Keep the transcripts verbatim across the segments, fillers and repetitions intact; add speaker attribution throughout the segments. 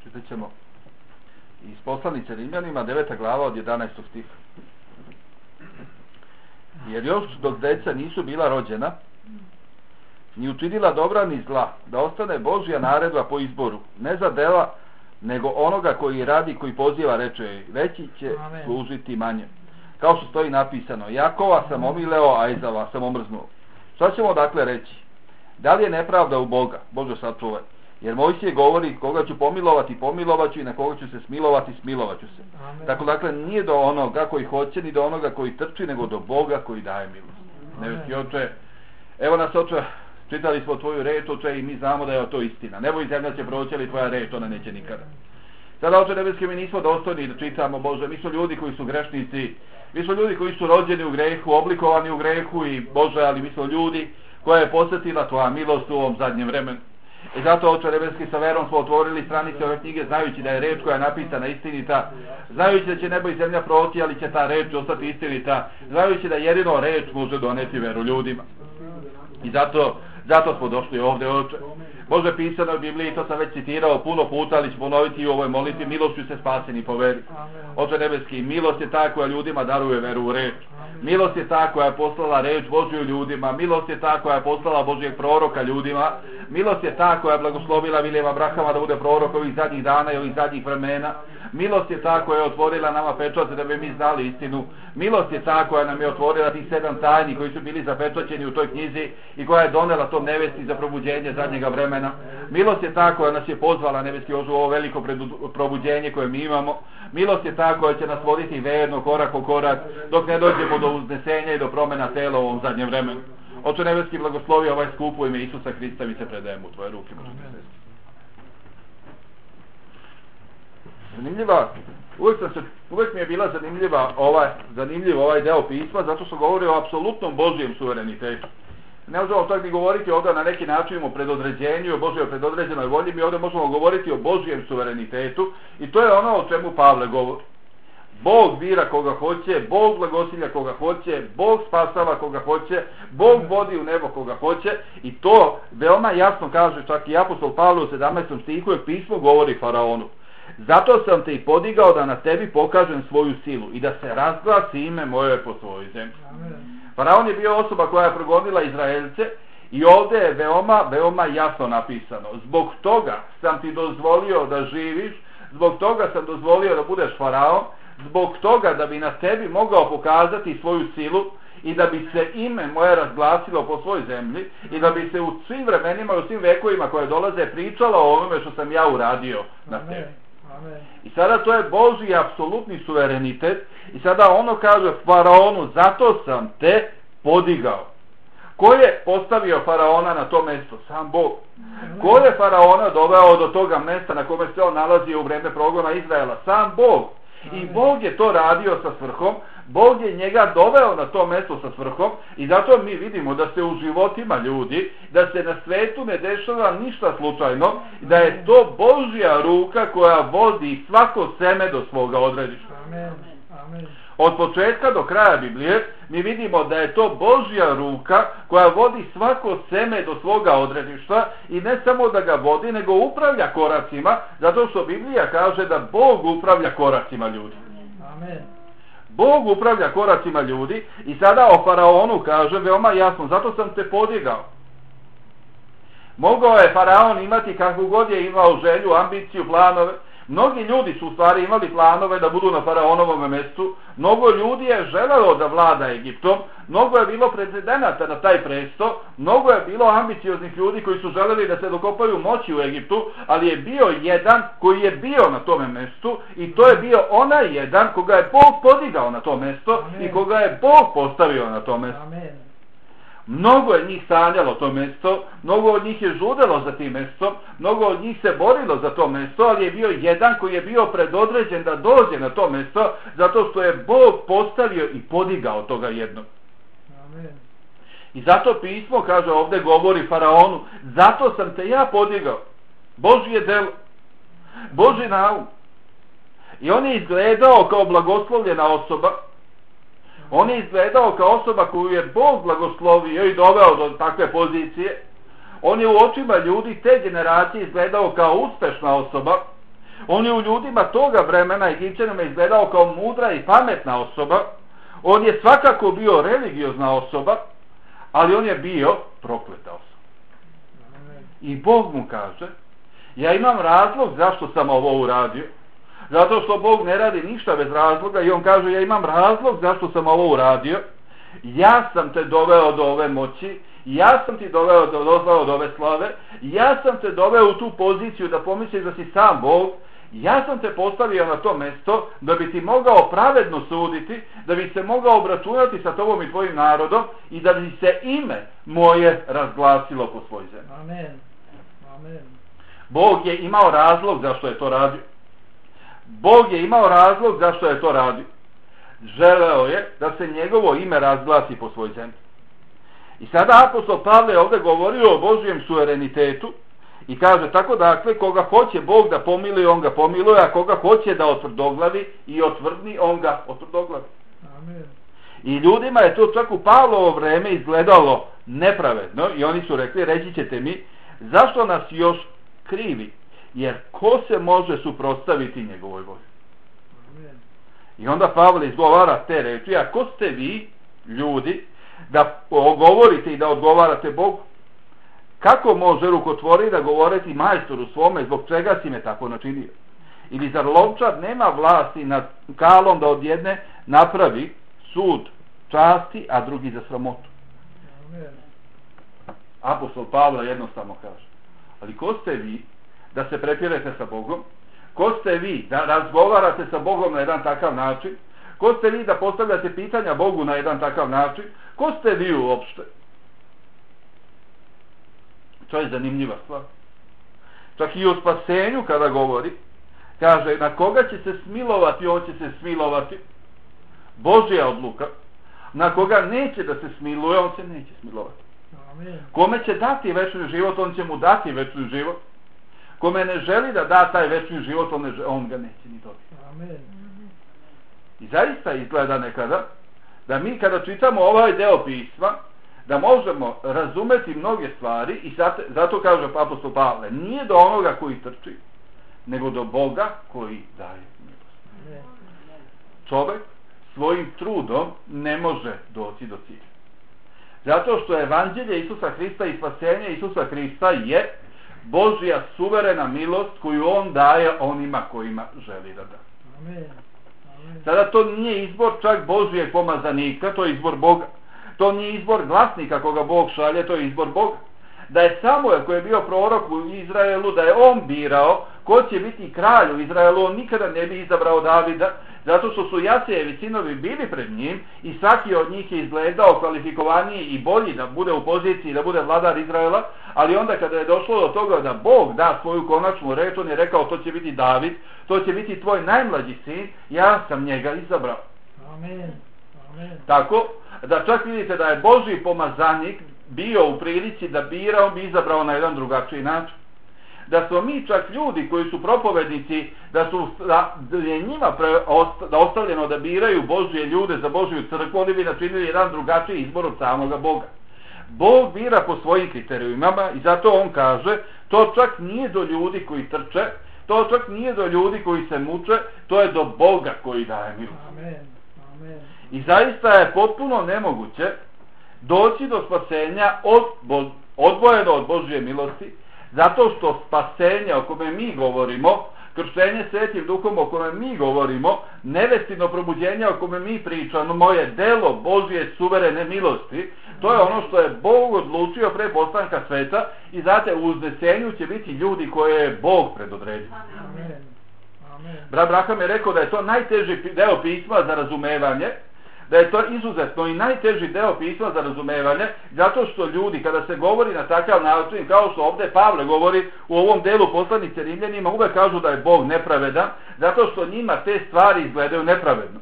Speaker 1: Čitat ćemo iz poslanice Rimljanima, deveta glava od jedanaestog stiha. Jer još dok deca nisu bila rođena, ni učinila dobra ni zla, da ostane Božja naredba po izboru, ne za dela, nego onoga koji radi, koji poziva, reče, veći će
Speaker 2: Amen.
Speaker 1: služiti manje. Kao što stoji napisano, Jakova sam omileo, a Ezava sam omrznuo. Šta ćemo dakle reći? Da li je nepravda u Boga? Bože sačuvaj. Jer Mojsije govori, koga ću pomilovati, pomilovat ću, i na koga ću se smilovati, smilovat ću se.
Speaker 2: Amen.
Speaker 1: Tako dakle, nije do onoga koji hoće, ni do onoga koji trči, nego do Boga koji daje milost. Nevesti oče, evo nas oče, čitali smo tvoju reč, oče, i mi znamo da je to istina. Nebo i zemlja će proći, ali tvoja reč, ona neće nikada. Sada, oče nebeski, mi nismo dostojni da čitamo, Bože, mi smo ljudi koji su grešnici, mi smo ljudi koji su rođeni u grehu, oblikovani u grehu, i Bože, ali mi smo ljudi koja je posjetila tvoja milost u ovom zadnjem vremenu. I zato, oče nebeski, sa verom smo otvorili stranice ove knjige, znajući da je reč koja je napisana istinita, znajući da će nebo i zemlja proći, ali će ta reč ostati istinita, znajući da jedino reč može doneti veru ljudima. I zato, zato smo došli ovdje, oče. Bože, pisano u Bibliji, to sam već citirao puno puta, ali ću ponoviti i u ovoj molitvi, milošću se spaseni po veri. Oče nebeski, milost je ta koja ljudima daruje veru u reč. Milost je ta koja je poslala reč Božju ljudima, milost je ta koja je poslala Božjeg proroka ljudima, milost je ta koja je blagoslovila Vilijema Abrahama da bude prorok ovih zadnjih dana i ovih zadnjih vremena, milost je ta koja je otvorila nama pečate da bi mi znali istinu, milost je ta koja nam je otvorila tih sedam tajni koji su bili zapečaćeni u toj knjizi i koja je donela tom nevesti za probuđenje zadnjega vremena, milost je ta koja nas je pozvala, nebeski Oče, u ovo veliko probuđenje koje mi imamo, milost je ta koja će nas voditi verno korak po korak dok ne dođemo do uznesenja i do promjena tela u ovom zadnjem vremenu. Oče nebeski, blagoslovi ovaj skup u ime Isusa Hrista, mi se predajemo u tvoje ruke. Zanimljiva, uvijek, sam se, uvijek mi je bila zanimljiva ovaj, zanimljiv ovaj deo pisma, zato što govori o apsolutnom Božjem suverenitetu. Ne možemo tako ni govoriti ovdje na neki način o predodređenju, o Božjoj predodređenoj volji, mi ovdje možemo govoriti o Božjem suverenitetu i to je ono o čemu Pavle govori. Bog bira koga hoće, Bog blagosilja koga hoće, Bog spasava koga hoće, Bog vodi u nebo koga hoće, i to veoma jasno kaže čak i apostol Pavle u sedamnaestom stihu, jer pismo govori faraonu. Zato sam te i podigao da na tebi pokažem svoju silu i da se razglasi ime moje po svojoj zemlji. Faraon je bio osoba koja je progonila Izraelce i ovdje je veoma, veoma jasno napisano. Zbog toga sam ti dozvolio da živiš, zbog toga sam dozvolio da budeš faraon, zbog toga da bi na tebi mogao pokazati svoju silu i da bi se ime moje razglasilo po svoj zemlji i da bi se u svim vremenima i u svim vekovima koje dolaze pričalo o onome što sam ja uradio na tebi. I sada to je Božji apsolutni suverenitet i sada ono kaže faraonu, zato sam te podigao. Ko je postavio faraona na to mjesto? Sam Bog. Ko je faraona doveo do toga mjesta na kome se on nalazio u vreme progona Izraela? Sam Bog. I Bog je to radio sa svrhom, Bog je njega doveo na to mjesto sa svrhom i zato mi vidimo da se u životima ljudi, da se na svetu ne dešava ništa slučajno, da je to Božja ruka koja vodi svako seme do svoga odredišta.
Speaker 2: Amen. Amen.
Speaker 1: Od početka do kraja Biblije mi vidimo da je to Božja ruka koja vodi svako seme do svoga odredišta i ne samo da ga vodi, nego upravlja koracima, zato što Biblija kaže da Bog upravlja koracima ljudi.
Speaker 2: Amen.
Speaker 1: Bog upravlja koracima ljudi i sada o faraonu kaže veoma jasno, zato sam te podigao. Mogao je faraon imati kakvu god je imao želju, ambiciju, planove. Mnogi ljudi su u stvari imali planove da budu na faraonovom mjestu, mnogo ljudi je želelo da vlada Egiptom, mnogo je bilo precedenata na taj presto, mnogo je bilo ambicioznih ljudi koji su želeli da se dokopaju moći u Egiptu, ali je bio jedan koji je bio na tome mjestu i to je bio onaj jedan koga je Bog podigao na to mjesto i koga je Bog postavio na to mjesto.
Speaker 2: Amen.
Speaker 1: Mnogo je njih sanjalo to mjesto, mnogo od njih je žudelo za tim mjestom, mnogo od njih se borilo za to mjesto, ali je bio jedan koji je bio predodređen da dođe na to mjesto, zato što je Bog postavio i podigao toga jednog.
Speaker 2: Amen.
Speaker 1: I zato pismo, kaže ovdje, govori faraonu, zato sam te ja podigao. Božje delo, Božji naum. I on je izgledao kao blagoslovljena osoba, on je izgledao kao osoba koju je Bog blagoslovio i doveo do takve pozicije. On je u očima ljudi te generacije izgledao kao uspešna osoba. On je u ljudima toga vremena Egipćanima izgledao kao mudra i pametna osoba. On je svakako bio religiozna osoba, ali on je bio prokleta osoba. I Bog mu kaže, ja imam razlog zašto sam ovo uradio. Zato što Bog ne radi ništa bez razloga i on kaže, ja imam razlog zašto sam ovo uradio. Ja sam te doveo do ove moći, ja sam ti doveo do, doveo do ove slave, ja sam te doveo u tu poziciju da pomisliš da si sam Bog, ja sam te postavio na to mesto da bi ti mogao pravedno suditi, da bi se mogao obračunati sa tobom i tvojim narodom i da bi se ime moje razglasilo po svoj zemlji.
Speaker 2: Amen. Amen.
Speaker 1: Bog je imao razlog zašto je to radio. Bog je imao razlog zašto je to radio. Želeo je da se njegovo ime razglasi po svoj zemlji. I sada apostol Pavle ovdje govorio o Božjem suverenitetu i kaže tako dakle, koga hoće Bog da pomiluje, on ga pomiluje, a koga hoće da otvrdoglavi i otvrdni, on ga otvrdoglavi.
Speaker 2: Amen.
Speaker 1: I ljudima je to čak u Pavlovo vreme izgledalo nepravedno i oni su rekli, reći ćete mi, zašto nas još krivi? Jer ko se može suprotstaviti njegovoj volji?
Speaker 2: Amen.
Speaker 1: I onda Pavle izgovara te reči, a ko ste vi, ljudi, da govorite i da odgovarate Bogu? Kako može rukotvori da govoriti majstoru svome, zbog čega si me tako načinio? Ili zar lovčar nema vlasti nad kalom da odjedne napravi sud časti, a drugi za sramotu?
Speaker 2: Amen.
Speaker 1: Apostol Pavle jednostavno kaže, ali ko ste vi da se prepirete sa Bogom? Ko ste vi da razgovarate sa Bogom na jedan takav način? Ko ste vi da postavljate pitanja Bogu na jedan takav način? Ko ste vi uopšte? To je zanimljiva stvar. Čak i o spasenju kada govori, kaže na koga će se smilovati, on će se smilovati. Božja odluka. Na koga neće da se smiluje, on se neće smilovati.
Speaker 2: Amen.
Speaker 1: Kome će dati večni život, on će mu dati večni život. Kome ne želi da da taj večni život, on, ne želi, on ga neće ni dobiti.
Speaker 2: Amen.
Speaker 1: I zaista izgleda nekada da mi kada čitamo ovaj deo pisma, da možemo razumeti mnoge stvari i zato, zato kaže apostol Pavle, nije do onoga koji trči, nego do Boga koji daje milost. Čovjek svojim trudom ne može doći do cilja. Zato što evanđelje Isusa Hrista i spasenje Isusa Hrista je Božja suverena milost koju on daje onima kojima želi da da.
Speaker 2: Amen. Amen.
Speaker 1: Sada to nije izbor čak Božijeg pomazanika, to je izbor Boga. To nije izbor glasnika koga Bog šalje, to je izbor Boga. Da je Samuel koji je bio prorok u Izraelu, da je on birao ko će biti kralj u Izraelu, on nikada ne bi izabrao Davida, zato što su Jasejevi sinovi bili pred njim i svaki od njih je izgledao kvalifikovaniji i bolji da bude u poziciji da bude vladar Izraela, ali onda kada je došlo do toga da Bog da svoju konačnu reč, on je rekao to će biti David, to će biti tvoj najmlađi sin, ja sam njega izabrao.
Speaker 2: Amen. Amen.
Speaker 1: Tako da čak vidite da je Božji pomazanik bio u prilici da bira, on bi izabrao na jedan drugačiji način. Da smo mi čak ljudi koji su propovednici, da su da je njima pre, osta, da ostavljeno da biraju Božje ljude za Božju crkvu, oni bi načinili jedan drugačiji izbor od samoga Boga. Bog bira po svojim kriterijumima i zato on kaže, to čak nije do ljudi koji trče, to čak nije do ljudi koji se muče, to je do Boga koji daje milost.
Speaker 2: Amen. Amen.
Speaker 1: I zaista je potpuno nemoguće doći do spasenja od, odvojeno od Božje milosti, zato što spasenje o kome mi govorimo, krštenje Svetim Duhom o kome mi govorimo, nevestino probuđenje o kome mi pričamo, moje delo Božje suverene milosti, to je ono što je Bog odlučio pre postanka sveta i znate, u uznesenju će biti ljudi koje je Bog predodredio.
Speaker 2: Amen. Amen.
Speaker 1: Brat Braham je rekao da je to najteži deo pisma za razumevanje, da je to izuzetno i najteži deo pisma za razumevanje, zato što ljudi kada se govori na takav način, kao što ovdje Pavle govori u ovom delu poslanice Rimljanima, uvek kažu da je Bog nepravedan, zato što njima te stvari izgledaju nepravedno.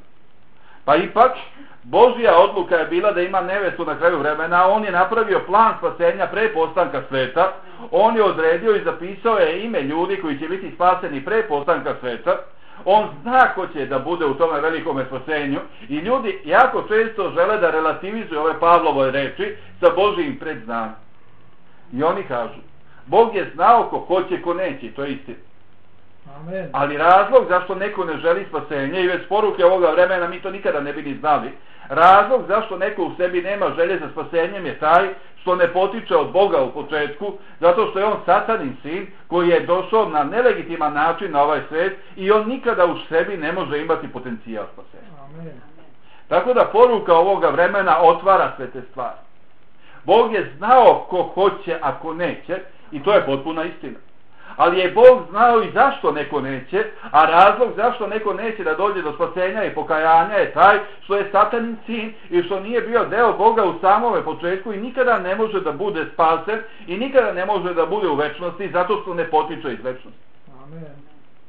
Speaker 1: Pa ipak, Božja odluka je bila da ima nevestu na kraju vremena, a on je napravio plan spasenja pre postanka sveta, on je odredio i zapisao je ime ljudi koji će biti spaseni pre postanka sveta, on zna ko će da bude u tome velikome spasenju i ljudi jako često žele da relativizuju ove Pavlovoj reči sa Božjim predznanjem. I oni kažu, Bog je znao ko hoće, ko neće, to je istina.
Speaker 2: Amen.
Speaker 1: Ali razlog zašto neko ne želi spasenje, i već poruke ovoga vremena mi to nikada ne bi ni znali, razlog zašto neko u sebi nema želje za spasenjem je taj što ne potiče od Boga u početku, zato što je on satanin sin koji je došao na nelegitiman način na ovaj svijet i on nikada u sebi ne može imati potencijal spasenja.
Speaker 2: Amen.
Speaker 1: Tako da poruka ovoga vremena otvara sve te stvari. Bog je znao ko hoće, a ko neće, i to je potpuna istina. Ali je Bog znao i zašto neko neće, a razlog zašto neko neće da dođe do spasenja i pokajanja je taj što je satanin sin i što nije bio deo Boga u samome početku i nikada ne može da bude spasen i nikada ne može da bude u večnosti zato što ne potiče iz večnosti.
Speaker 2: Amen.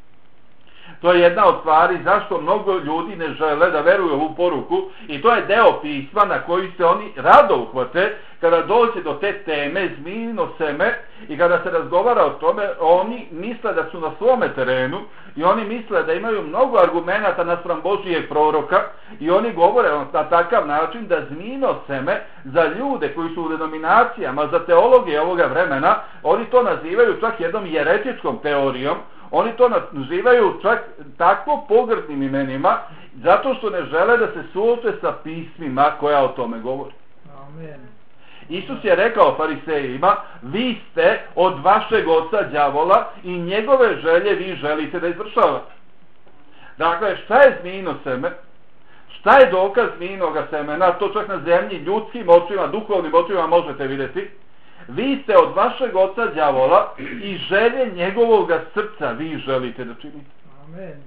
Speaker 1: To je jedna od stvari zašto mnogo ljudi ne žele da veruju u ovu poruku i to je deo pisma na koji se oni rado uhvate kada dođe do te teme zmijino seme i kada se razgovara o tome, oni misle da su na svome terenu i oni misle da imaju mnogo argumenata naspram Božijeg proroka i oni govore na takav način da zmijino seme za ljude koji su u denominacijama, za teologije ovoga vremena, oni to nazivaju čak jednom jeretičkom teorijom. Oni to nazivaju čak tako pogrdnim imenima zato što ne žele da se suoče sa pismima koja o tome govori.
Speaker 2: Amen.
Speaker 1: Isus je rekao farisejima, vi ste od vašeg oca đavola i njegove želje vi želite da izvršavate. Dakle, šta je zmijino seme? Šta je dokaz zmijinoga semena? To čak na zemlji ljudskim očima, duhovnim očima možete vidjeti. Vi ste od vašeg oca đavola i želje njegovoga srca vi želite da činite.
Speaker 2: Amen.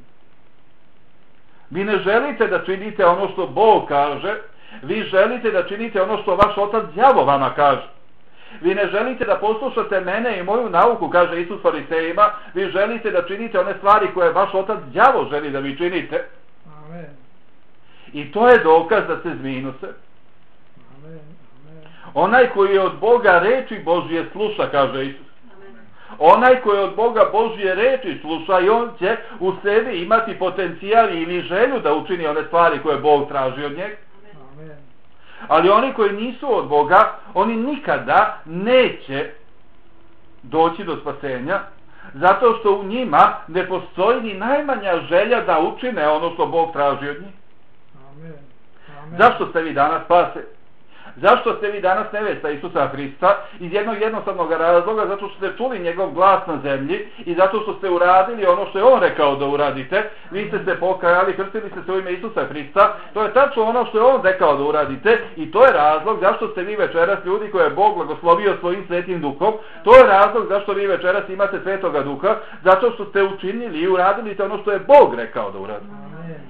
Speaker 1: Vi ne želite da činite ono što Bog kaže, vi želite da činite ono što vaš otac đavo vama kaže. Vi ne želite da poslušate mene i moju nauku, kaže Isus farisejima, vi želite da činite one stvari koje vaš otac đavo želi da vi činite.
Speaker 2: Amen.
Speaker 1: I to je dokaz da se zmijenuse.
Speaker 2: Amen.
Speaker 1: Onaj koji je od Boga reči Božje sluša, kaže Isus. Onaj koji je od Boga Božje reči sluša i on će u sebi imati potencijal ili želju da učini one stvari koje Bog traži od njega.
Speaker 2: Amen.
Speaker 1: Ali oni koji nisu od Boga, oni nikada neće doći do spasenja, zato što u njima ne postoji ni najmanja želja da učine ono što Bog traži od njih.
Speaker 2: Amen. Amen.
Speaker 1: Zašto ste vi danas spase? Zašto ste vi danas nevesta Isusa Hrista? Iz jednog jednostavnog razloga, zato što ste čuli njegov glas na zemlji i zato što ste uradili ono što je on rekao da uradite. Vi ste se pokajali, krstili ste se u ime Isusa Hrista. To je tačno ono što je on rekao da uradite i to je razlog zašto ste vi večeras ljudi koje je Bog blagoslovio svojim svetim duhom. To je razlog zašto vi večeras imate svetoga duha, zato što ste učinili i uradili ono što je Bog rekao da uradite.
Speaker 2: Amen.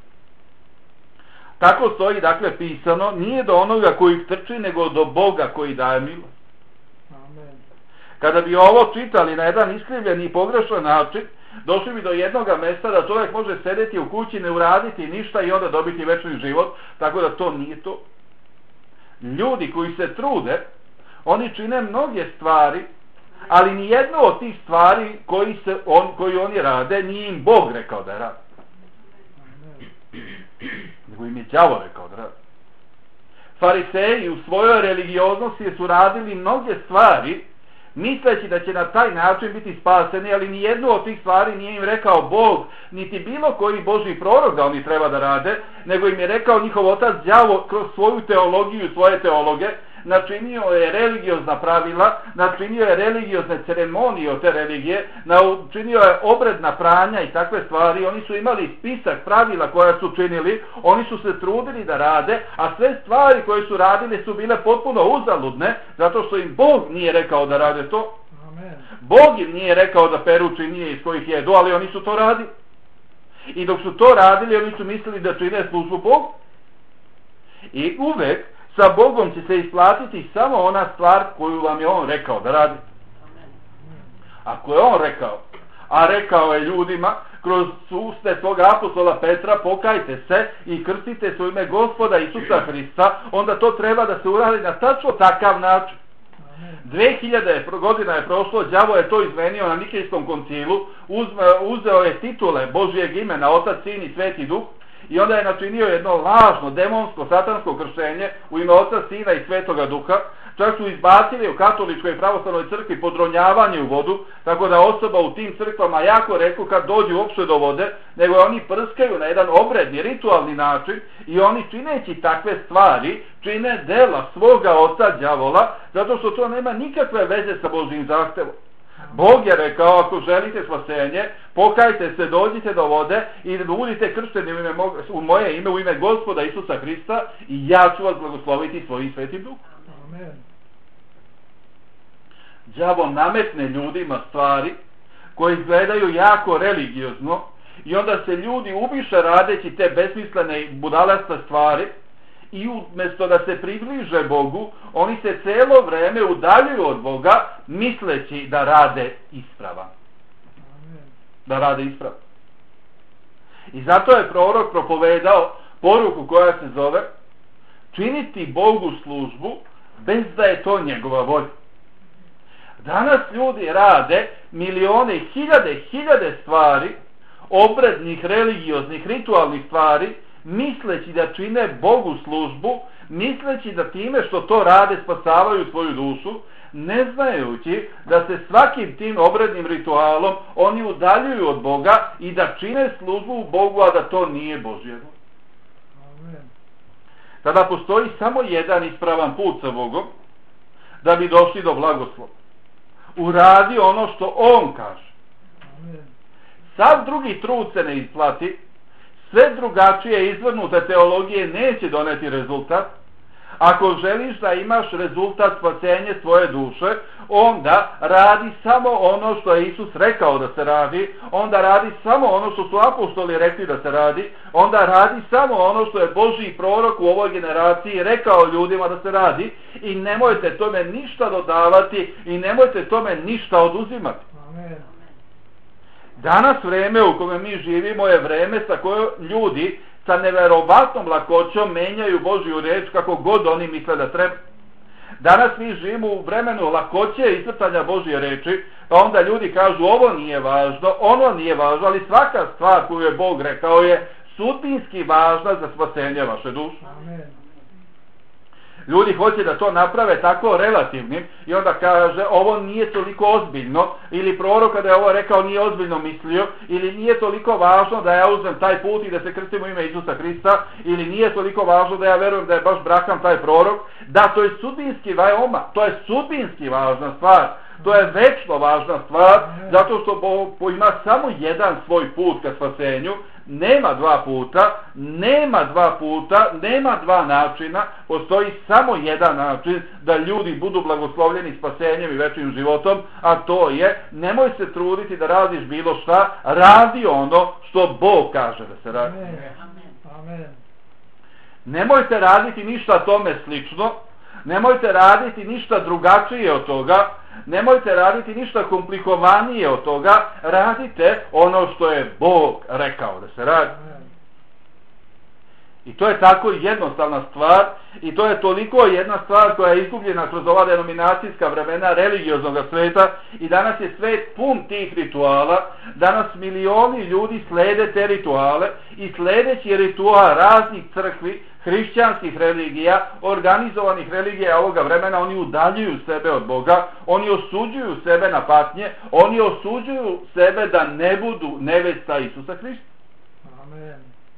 Speaker 1: Tako stoji, dakle, pisano, nije do onoga koji trči, nego do Boga koji daje milost.
Speaker 2: Amen.
Speaker 1: Kada bi ovo čitali na jedan iskrivljen i pogrešan način, došli bi do jednog mjesta da čovjek može sedeti u kući, ne uraditi ništa i onda dobiti večni život, tako da to nije to. Ljudi koji se trude, oni čine mnoge stvari, ali nijedno od tih stvari koji, se on, koji oni rade, nije im Bog rekao da rade. Nego im je đavo rekao da radi. Fariseji u svojoj religioznosti su radili mnoge stvari misleći da će na taj način biti spaseni, ali nijednu od tih stvari nije im rekao Bog, niti bilo koji Božji prorok da oni treba da rade, nego im je rekao njihov otac đavo kroz svoju teologiju, svoje teologe, načinio je religiozna pravila, načinio je religiozne ceremonije od te religije, načinio je obredna pranja i takve stvari. Oni su imali spisak pravila koja su činili, oni su se trudili da rade, a sve stvari koje su radili su bile potpuno uzaludne, zato što im Bog nije rekao da rade to.
Speaker 2: Amen.
Speaker 1: Bog im nije rekao da peru činije iz kojih jedu, ali oni su to radili. I dok su to radili, oni su mislili da čine službu Bogu. I uvek sa Bogom će se isplatiti samo ona stvar koju vam je on rekao da radi. Ako je on rekao, a rekao je ljudima kroz uste svoga apostola Petra, pokajte se i krstite se u ime Gospoda Isusa Hrista, onda to treba da se uradi na tačno takav način. dve hiljade godina je prošlo, đavo je to izmenio na Nikejskom koncilu, uzeo je titule Božijeg imena, Otac, Sin i Sveti Duh, i onda je načinio jedno lažno, demonsko, satansko kršenje u ime Oca, Sina i Svetoga Duha, Čak su izbacili u katoličkoj i pravoslavnoj crkvi podronjavanje u vodu, tako da osoba u tim crkvama jako rekao kad dođu uopšte do vode, nego oni prskaju na jedan obredni, ritualni način i oni čineći takve stvari, čine dela svoga oca đavola, zato što to nema nikakve veze sa Božjim zahtevom. Bog je rekao, ako želite spasenje, pokajte se, dođite do vode i budite kršteni u, ime, u moje ime, u ime Gospoda Isusa Hrista i ja ću vas blagosloviti svojim svetim duhom.
Speaker 2: Amen.
Speaker 1: Đavo nametne ljudima stvari koje izgledaju jako religiozno i onda se ljudi ubiše radeći te besmislene i budalaste stvari i umjesto da se približe Bogu, oni se cijelo vrijeme udaljuju od Boga misleći da rade ispravan.
Speaker 2: Amen.
Speaker 1: Da rade ispravan. I zato je prorok propovedao poruku koja se zove činiti Bogu službu bez da je to njegova volja. Danas ljudi rade milione, hiljade, hiljade stvari, obrednih, religioznih, ritualnih stvari, misleći da čine Bogu službu, misleći da time što to rade spasavaju svoju dušu, ne znajući da se svakim tim obrednim ritualom oni udaljuju od Boga i da čine službu Bogu, a da to nije Božje.
Speaker 2: Amen.
Speaker 1: Tada postoji samo jedan ispravan put sa Bogom da bi došli do blagoslova. Uradi ono što On kaže.
Speaker 2: Amen.
Speaker 1: Sav drugi trud se ne isplati, sve drugačije izvrnute teologije neće doneti rezultat. Ako želiš da imaš rezultat spasenje svoje duše, onda radi samo ono što je Isus rekao da se radi, onda radi samo ono što su apostoli rekli da se radi, onda radi samo ono što je Božji prorok u ovoj generaciji rekao ljudima da se radi i nemojte tome ništa dodavati i nemojte tome ništa oduzimati.
Speaker 2: Amen.
Speaker 1: Danas vrijeme u kome mi živimo je vrijeme sa kojom ljudi sa neverovatnom lakoćom menjaju Božju riječ kako god oni misle da treba. Danas mi živimo u vremenu lakoće i crtanja Božje riječi, pa onda ljudi kažu ovo nije važno, ono nije važno, ali svaka stvar koju je Bog rekao je sudbinski važna za spasenje vaše duše.
Speaker 2: Amen.
Speaker 1: Ljudi hoće da to naprave tako relativnim i onda kaže ovo nije toliko ozbiljno ili prorok kada je ovo rekao nije ozbiljno mislio ili nije toliko važno da ja uzmem taj put i da se krstim u ime Isusa Hrista ili nije toliko važno da ja verujem da je baš Braham taj prorok. Da, to je sudbinski veoma, to je sudbinski važna stvar. To je večno važna stvar zato što Bog ima samo jedan svoj put ka spasenju. Nema dva puta, nema dva puta, nema dva načina, postoji samo jedan način da ljudi budu blagoslovljeni spasenjem i večnim životom, a to je nemoj se truditi da radiš bilo šta, radi ono što Bog kaže da se radi.
Speaker 2: Amen. Amen.
Speaker 1: Nemojte raditi ništa tome slično, nemojte raditi ništa drugačije od toga, nemojte raditi ništa komplikovanije od toga, radite ono što je Bog rekao da se radi. I to je tako jednostavna stvar i to je toliko jedna stvar koja je izgubljena kroz ova denominacijska vremena religioznog sveta i danas je svet pun tih rituala, danas milioni ljudi slede te rituale i sledeći ritual raznih crkvi, hrišćanskih religija, organizovanih religija ovoga vremena, oni udaljuju sebe od Boga, oni osuđuju sebe na patnje, oni osuđuju sebe da ne budu nevesta Isusa Hrista.
Speaker 2: Amen.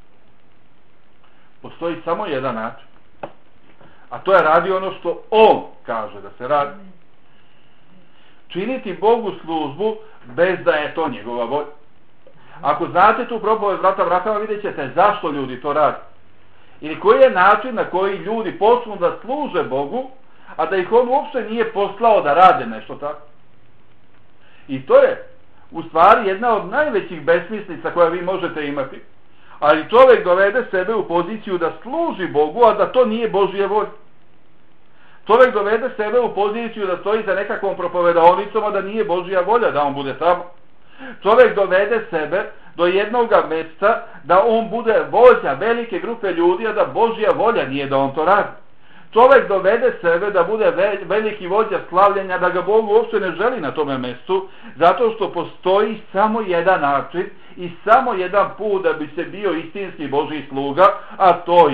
Speaker 1: Postoji samo jedan način, a to je radi ono što On kaže da se radi. Činiti Bogu službu bez da je to njegova volja. Ako znate tu propoved brata Brahama, vidjet ćete zašto ljudi to radi. Ili koji je način na koji ljudi počnu da služe Bogu, a da ih On uopšte nije poslao da rade nešto tako. I to je u stvari jedna od najvećih besmislica koja vi možete imati. Ali čovjek dovede sebe u poziciju da služi Bogu, a da to nije Božje volja. Čovjek dovede sebe u poziciju da stoji za nekakvom propovedaonicom, a da nije Božja volja da on bude tamo. Čovjek dovede sebe do jednog mjesta da on bude vođa velike grupe ljudi, a da Božja volja nije da on to radi. Čovjek dovede sebe da bude veliki vođa slavljenja, da ga Bog uopšte ne želi na tome mjestu, zato što postoji samo jedan način i samo jedan put da bi se bio istinski Božji sluga, a to je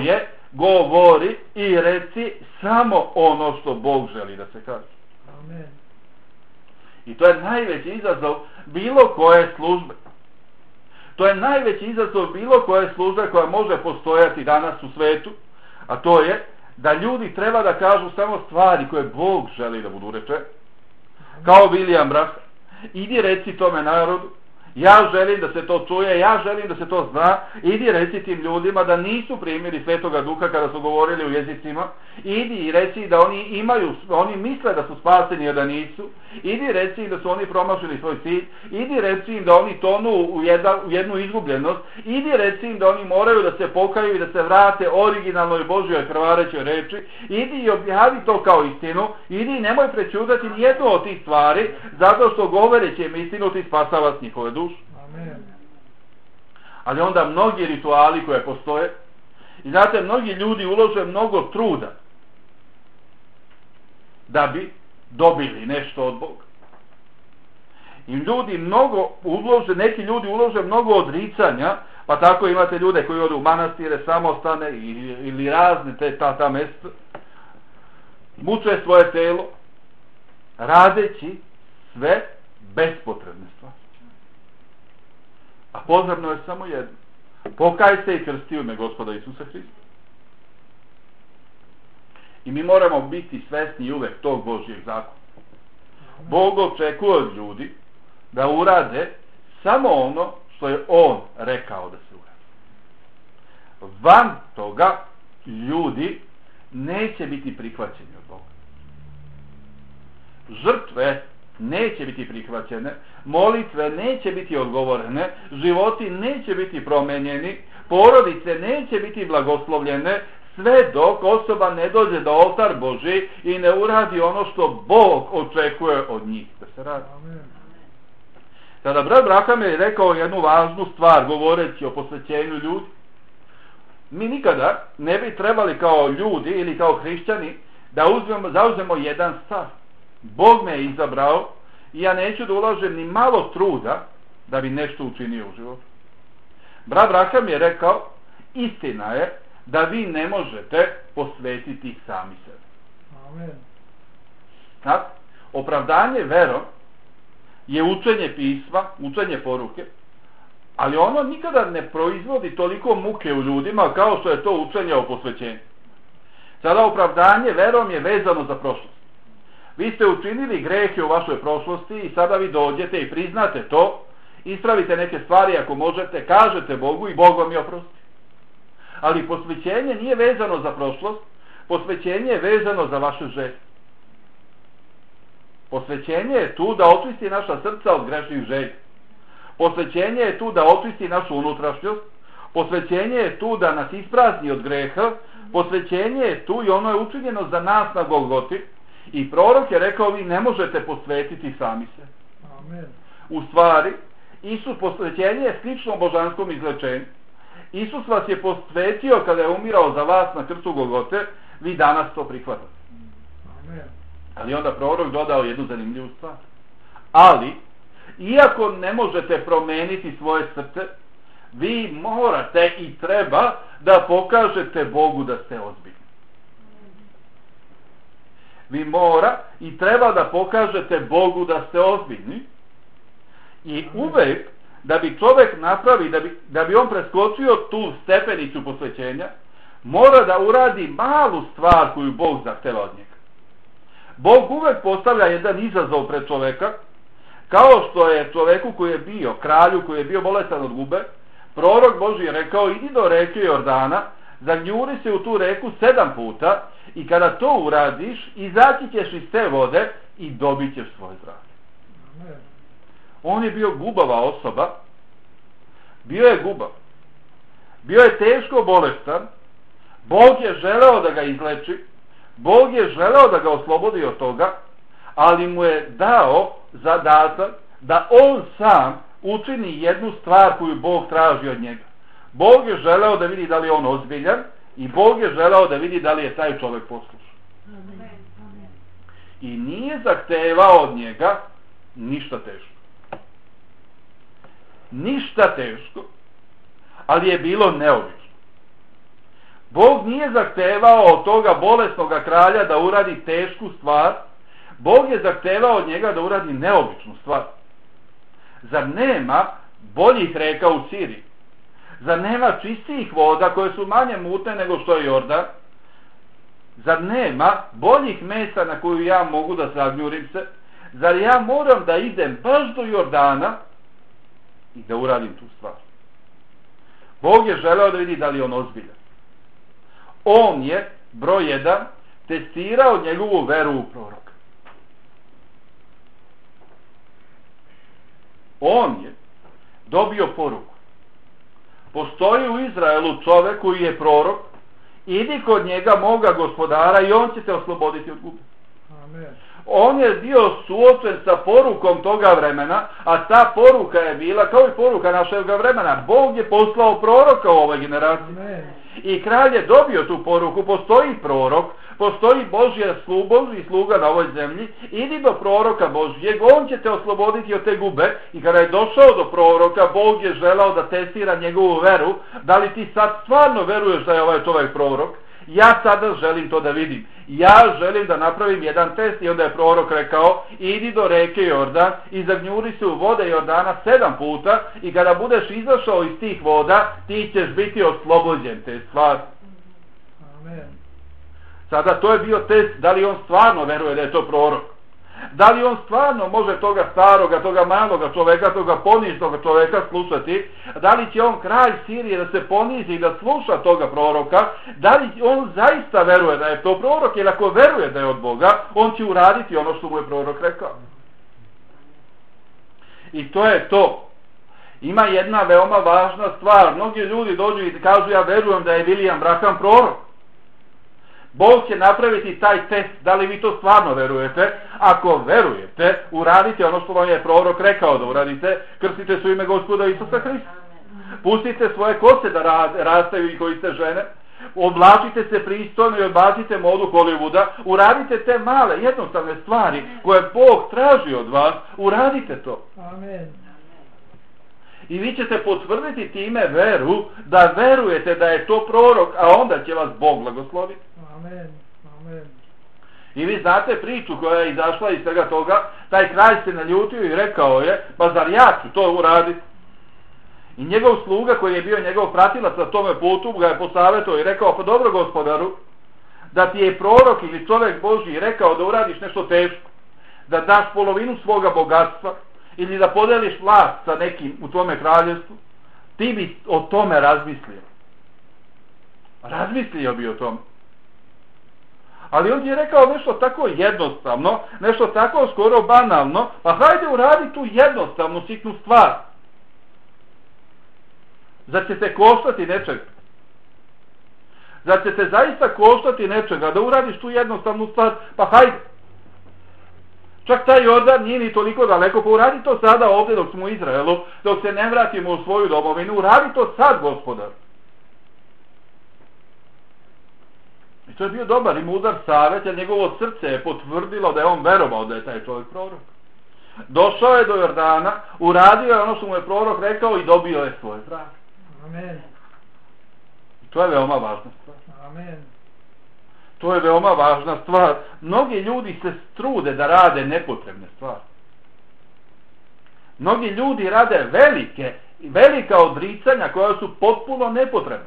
Speaker 1: govori i reci samo ono što Bog želi da se kaže.
Speaker 2: Amen.
Speaker 1: I to je najveći izazov bilo koje službe. To je najveći izazov bilo koje službe koja može postojati danas u svetu, a to je da ljudi treba da kažu samo stvari koje Bog želi da budu reče. Kao William Branham, idi reci tome narodu, ja želim da se to čuje, ja želim da se to zna, idi reci tim ljudima da nisu primili Svetoga Duha kada su govorili u jezicima, idi i reci da oni imaju, oni misle da su spaseni, a da nisu, idi reci im da su oni promašili svoj cilj, idi reci im da oni tonu u, jedna, u jednu izgubljenost, idi reci im da oni moraju da se pokaju i da se vrate originalnoj Božjoj krvarećoj reči, idi i objavi to kao istinu, idi i nemoj prećutati nijednu od tih stvari, zato što govoreći im istinu ti spasavaš njihove duše.
Speaker 2: Amen.
Speaker 1: Ali onda mnogi rituali koje postoje, i znate, mnogi ljudi ulože mnogo truda da bi dobili nešto od Boga. I ljudi mnogo ulože, neki ljudi ulože mnogo odricanja, pa tako imate ljude koji odu u manastire, samostane ili, ili razne te ta, ta mesta, muče svoje telo, radeći sve bespotrebne stvari. A potrebno je samo jedno. Pokaj se i krsti u ime Gospoda Isusa Hrista. I mi moramo biti svesni uvek tog Božjeg zakona. Bog očekuje od ljudi da urade samo ono što je On rekao da se uradi. Van toga ljudi neće biti prihvaćeni od Boga. Žrtve neće biti prihvaćene, molitve neće biti odgovorene, životi neće biti promenjeni, porodice neće biti blagoslovljene, sve dok osoba ne dođe do oltar Božji i ne uradi ono što Bog očekuje od njih da se radi. Tada brat Branham je rekao jednu važnu stvar govoreći o posvećenju ljudi. Mi nikada ne bi trebali kao ljudi ili kao hrišćani da uzmemo, zauzmemo jedan stav. Bog me je izabrao i ja neću da ulažem ni malo truda da bi nešto učinio u životu. Brat Branham je rekao, istina je da vi ne možete posvetiti ih sami sebe.
Speaker 2: Amen.
Speaker 1: Znači, opravdanje verom je učenje pisma, učenje poruke, ali ono nikada ne proizvodi toliko muke u ljudima kao što je to učenje o posvećenju. Sada opravdanje verom je vezano za prošlost. Vi ste učinili grehe u vašoj prošlosti i sada vi dođete i priznate to, ispravite neke stvari ako možete, kažete Bogu i Bog vam je oprosti. Ali posvećenje nije vezano za prošlost, posvećenje je vezano za vašu želju. Posvećenje je tu da očisti naša srca od grešnih želja. Posvećenje je tu da očisti našu unutrašnjost. Posvećenje je tu da nas isprazni od greha. Posvećenje je tu i ono je učinjeno za nas na Golgoti. I prorok je rekao, vi ne možete posvetiti sami se.
Speaker 2: Amen.
Speaker 1: U stvari, Isus posvećenje je slično božanskom izlečenju. Isus vas je posvetio kada je umirao za vas na krstu Golgote, vi danas to prihvatate.
Speaker 2: Amen.
Speaker 1: Ali onda prorok dodao jednu zanimljivu stvar. Ali, iako ne možete promeniti svoje srce, vi morate i treba da pokažete Bogu da ste ozbiljni. Vi mora i treba da pokažete Bogu da ste ozbiljni i uvek da bi čovjek napravi, da bi, da bi on preskočio tu stepenicu posvećenja, mora da uradi malu stvar koju Bog zahteva od njega. Bog uvek postavlja jedan izazov pred čoveka, kao što je čoveku koji je bio, kralju koji je bio bolestan od gube, prorok Božji je rekao, idi do reke Jordana, zagnjuri se u tu reku sedam puta i kada to uradiš, izaći ćeš iz te vode i dobit ćeš svoje zdravlje. On je bio gubava osoba, bio je gubav, bio je teško bolestan, Bog je želeo da ga izleči, Bog je želeo da ga oslobodi od toga, ali mu je dao zadatak da on sam učini jednu stvar koju Bog traži od njega. Bog je želeo da vidi da li je on ozbiljan i Bog je želeo da vidi da li je taj čovjek poslušan. I nije zahtevao od njega ništa teško. Ništa teško, ali je bilo neobično. Bog nije zahtevao od toga bolesnog kralja da uradi tešku stvar. Bog je zahtevao od njega da uradi neobičnu stvar. Zar nema boljih reka u Siriji? Zar nema čistijih voda koje su manje mutne nego što je Jordan? Zar nema boljih mesta na koju ja mogu da zagnjurim se? Zar ja moram da idem baš do Jordana i da uradim tu stvar? Bog je želeo da vidi da li on ozbiljan. On je, broj jedan, testirao njegovu veru u proroka. On je dobio poruku. Postoji u Izraelu čovek koji je prorok, idi kod njega, moga gospodara, i on će te osloboditi od gube.
Speaker 2: Amen.
Speaker 1: On je bio suočen sa porukom toga vremena, a ta poruka je bila kao i poruka našeg vremena. Bog je poslao proroka u ovoj generaciji.
Speaker 2: Amen.
Speaker 1: I kralj je dobio tu poruku. Postoji prorok, postoji Božja sluga i sluga na ovoj zemlji. Idi do proroka Božjeg, on će te osloboditi od te gube. I kada je došao do proroka, Bog je želao da testira njegovu veru. Da li ti sad stvarno veruješ da je ovaj čovjek prorok? Ja sada želim to da vidim. Ja želim da napravim jedan test. I onda je prorok rekao, idi do reke Jordan i zagnjuri se u vode Jordana sedam puta i kada budeš izašao iz tih voda, ti ćeš biti oslobođen te stvari.
Speaker 2: Amen.
Speaker 1: Sada to je bio test da li on stvarno veruje da je to prorok. Da li on stvarno može toga staroga, toga maloga čoveka, toga ponižnog čoveka slušati? Da li će on, kralj Sirije, da se ponizi i da sluša toga proroka? Da li on zaista veruje da je to prorok? Jer ako veruje da je od Boga, on će uraditi ono što mu je prorok rekao. I to je to. Ima jedna veoma važna stvar. Mnogi ljudi dođu i kažu, ja verujem da je William Branham prorok. Bog će napraviti taj test, da li vi to stvarno verujete. Ako verujete, uradite ono što vam je prorok rekao da uradite. Krstite se u ime Gospoda Isusa Hrista. Pustite svoje kose da rastaju i koji ste žene. Oblačite se pristojno i odbacite modu Hollywooda. Uradite te male, jednostavne stvari koje Bog traži od vas. Uradite to.
Speaker 2: Amen.
Speaker 1: I vi ćete potvrditi time veru, da verujete da je to prorok, a onda će vas Bog blagosloviti.
Speaker 2: Amen. Amen.
Speaker 1: I vi znate priču koja je izašla iz svega toga. Taj kralj se naljutio i rekao je, pa zar ja ću to uraditi? I njegov sluga koji je bio njegov pratilac na tome putu ga je posavjetao i rekao, pa dobro gospodaru, da ti je prorok ili čovjek Božji rekao da uradiš nešto teško, da daš polovinu svoga bogatstva ili da podeliš vlast sa nekim u tome kraljevstvu, ti bi o tome razmislio. Razmislio bi o tome. Ali on ti je rekao nešto tako jednostavno, nešto tako skoro banalno, pa hajde uradi tu jednostavnu sitnu stvar. Zar će te koštati nečega? Zar će te zaista koštati nečega da uradiš tu jednostavnu stvar? Pa hajde. Čak taj Jordan nije ni toliko daleko, pa uradi to sada ovdje dok smo u Izraelu, dok se ne vratimo u svoju domovinu, uradi to sad, gospodar. I to je bio dobar i mudar savjet, jer njegovo srce je potvrdilo da je on verovao da je taj čovjek prorok. Došao je do Jordana, uradio je ono što mu je prorok rekao i dobio je svoj trag.
Speaker 2: Amen.
Speaker 1: I to je veoma važna stvar.
Speaker 2: Amen.
Speaker 1: To je veoma važna stvar. Mnogi ljudi se trude da rade nepotrebne stvari. Mnogi ljudi rade velike, velika odricanja koja su potpuno nepotrebna.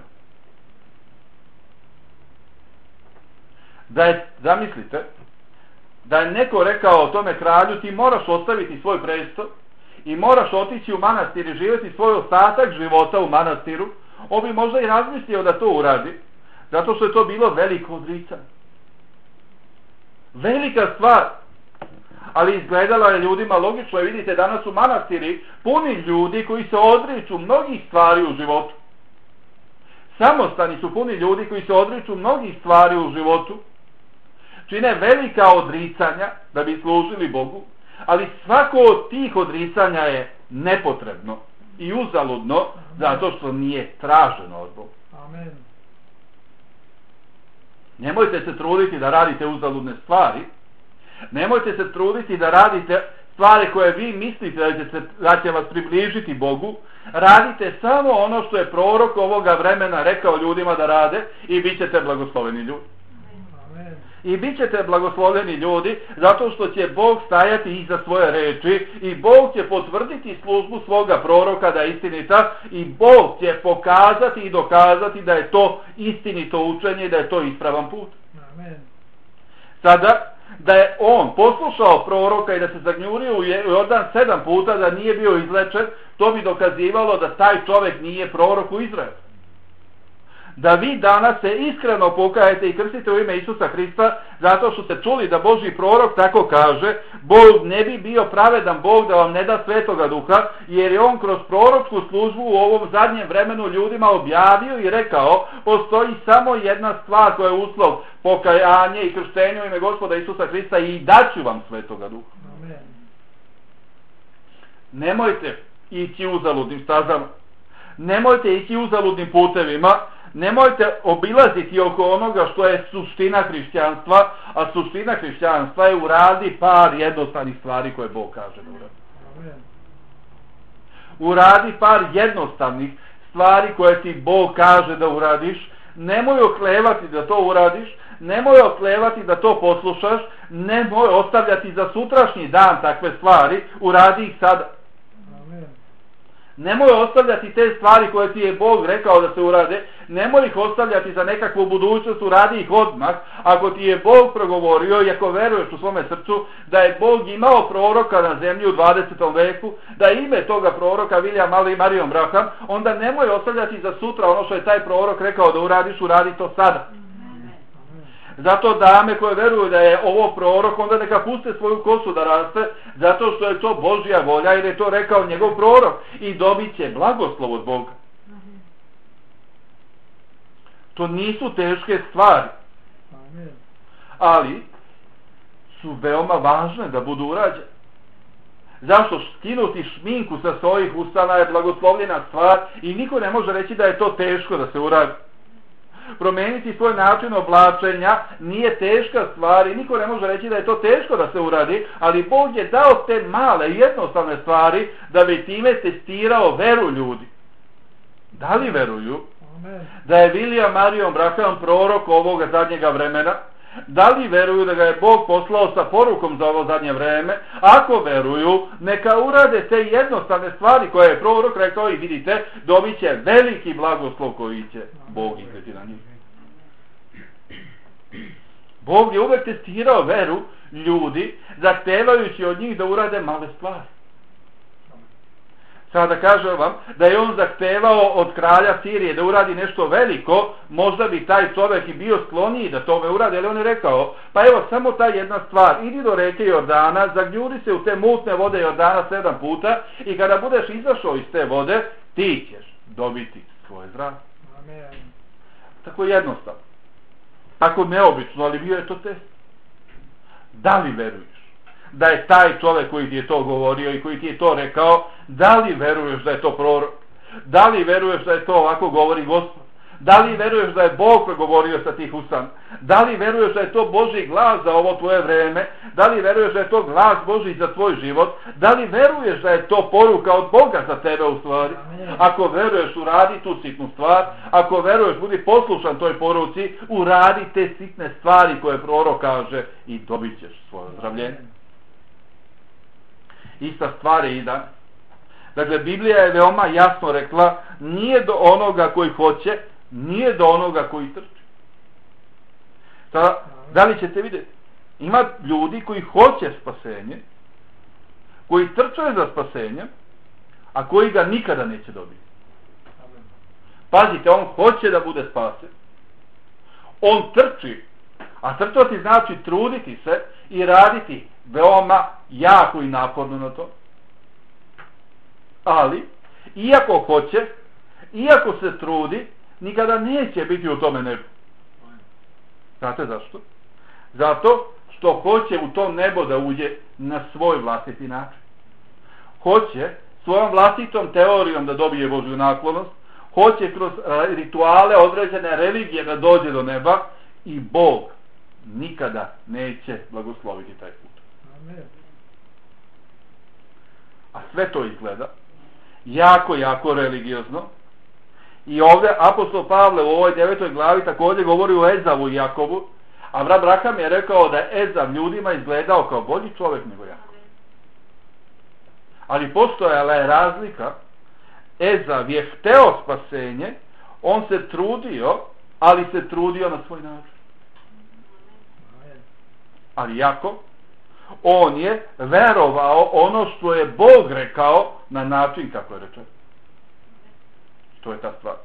Speaker 1: Da je, zamislite, da je neko rekao o tome kralju, ti moraš ostaviti svoj presto i moraš otići u manastir i živjeti svoj ostatak života u manastiru, on bi možda i razmislio da to uradi, zato što je to bilo veliko odricanje. Velika stvar. Ali izgledala je ljudima logično. I vidite, danas u manastiri puni ljudi koji se odriču mnogih stvari u životu. Samostani su puni ljudi koji se odriču mnogih stvari u životu. Čine velika odricanja da bi služili Bogu. Ali svako od tih odricanja je nepotrebno i uzaludno, zato što nije traženo od Boga.
Speaker 2: Amen.
Speaker 1: Nemojte se truditi da radite uzaludne stvari. Nemojte se truditi da radite stvari koje vi mislite da će, se, da će vas približiti Bogu, radite samo ono što je prorok ovoga vremena rekao ljudima da rade i bit ćete blagosloveni ljudi.
Speaker 2: Amen.
Speaker 1: I bit ćete blagosloveni ljudi zato što će Bog stajati iza svoje reči i Bog će potvrditi službu svoga proroka da je istinita i Bog će pokazati i dokazati da je to istinito učenje i da je to ispravan put.
Speaker 2: Amen.
Speaker 1: Sada, da je on poslušao proroka i da se zagnjurio u Jordan sedam puta, da nije bio izlečen, to bi dokazivalo da taj čovjek nije prorok u Izraelu. Da vi danas se iskreno pokajete i krstite u ime Isusa Hrista zato što ste čuli da Božji prorok tako kaže, Bog ne bi bio pravedan Bog da vam ne da Svetoga Duha, jer je on kroz proročku službu u ovom zadnjem vremenu ljudima objavio i rekao, postoji samo jedna stvar koja je uslov pokajanje i krštenje u ime Gospoda Isusa Hrista i daću vam Svetoga Duha.
Speaker 2: Amen.
Speaker 1: Nemojte ići uzaludnim stazama, nemojte ići uzaludnim putevima, nemojte obilaziti oko onoga što je suština hrišćanstva, a suština hrišćanstva je uradi par jednostavnih stvari koje Bog kaže da uradi.
Speaker 2: Amen.
Speaker 1: Uradi par jednostavnih stvari koje ti Bog kaže da uradiš, nemoj oklevati da to uradiš, nemoj oklevati da to poslušaš, nemoj ostavljati za sutrašnji dan takve stvari, uradi ih sada.
Speaker 2: Amen.
Speaker 1: Nemoj ostavljati te stvari koje ti je Bog rekao da se urade, nemoj ih ostavljati za nekakvu budućnost, uradi ih odmah. Ako ti je Bog progovorio i ako veruješ u svome srcu da je Bog imao proroka na zemlji u dvadesetom veku, da je ime toga proroka William Ali Marion Branham, onda nemoj ostavljati za sutra ono što je taj prorok rekao da uradiš, uradi to sada. Zato dame koje veruju da je ovo prorok, onda neka puste svoju kosu da raste, zato što je to Božja volja jer je to rekao njegov prorok i dobit će blagoslov od Boga. To nisu teške stvari,
Speaker 2: Amen.
Speaker 1: ali su veoma važne da budu urađene. Zašto? Skinuti šminku sa svojih ustana je blagoslovljena stvar i niko ne može reći da je to teško da se uradi. Promijeniti svoj način oblačenja nije teška stvar i niko ne može reći da je to teško da se uradi, ali Bog je dao te male jednostavne stvari da bi time testirao veru ljudi. Da li veruju
Speaker 2: Amen.
Speaker 1: da je William Marion Branham prorok ovoga zadnjega vremena? Da li veruju da ga je Bog poslao sa porukom za ovo zadnje vreme? Ako veruju, neka urade te jednostavne stvari koje je prorok rekao i vidite, dobit će veliki blagoslov koji će Bog izleti na njih. Bog je uvek testirao veru ljudi, zahtevajući od njih da urade male stvari. Sada kažem vam da je on zahtevao od kralja Sirije da uradi nešto veliko, možda bi taj čovjek i bio skloniji da tome uradi, ali on je rekao, pa evo samo ta jedna stvar, idi do reke Jordana, zagnjuri se u te mutne vode Jordana sedam puta i kada budeš izašao iz te vode, ti ćeš dobiti svoje zdravlje.
Speaker 2: Amen.
Speaker 1: Tako jednostavno. Tako neobično, ali bio je to test. Da li veruješ da je taj čovjek koji ti je to govorio i koji ti je to rekao, da li veruješ da je to prorok? Da li veruješ da je to ovako govori Gospod? Da li veruješ da je Bog progovorio sa tih usana? Da li veruješ da je to Božji glas za ovo tvoje vreme? Da li veruješ da je to glas Božji za tvoj život? Da li veruješ da je to poruka od Boga za tebe u stvari? Ako veruješ, uradi tu sitnu stvar. Ako veruješ, budi poslušan toj poruci, uradi te sitne stvari koje prorok kaže i dobit ćeš svoje ozdravljenje. Ista stvar je i danas. Dakle, Biblija je veoma jasno rekla, nije do onoga koji hoće, nije do onoga koji trči. Sada, da li ćete vidjeti? Ima ljudi koji hoće spasenje, koji trče za spasenjem, a koji ga nikada neće dobiti. Pazite, on hoće da bude spasen. On trči, a trčati znači truditi se i raditi veoma jako i naporno na to. Ali, iako hoće, iako se trudi, nikada neće biti u tome nebu. Znate zašto? Zato što hoće u to nebo da uđe na svoj vlastiti način. Hoće svojom vlastitom teorijom da dobije Božju naklonost, hoće kroz rituale određene religije da dođe do neba i Bog nikada neće blagosloviti taj put.
Speaker 2: Amen.
Speaker 1: a sve to izgleda jako, jako religiozno. I ovdje apostol Pavle u ovoj devetoj glavi također govori o Ezavu i Jakovu, a Abraham je rekao da je Ezav ljudima izgledao kao bolji čovjek nego Jakov. Ali postojala je razlika. Ezav je hteo spasenje, on se trudio, ali se trudio na svoj način. Ali Jakov, on je verovao ono što je Bog rekao na način kako je rečeno. To je ta stvar.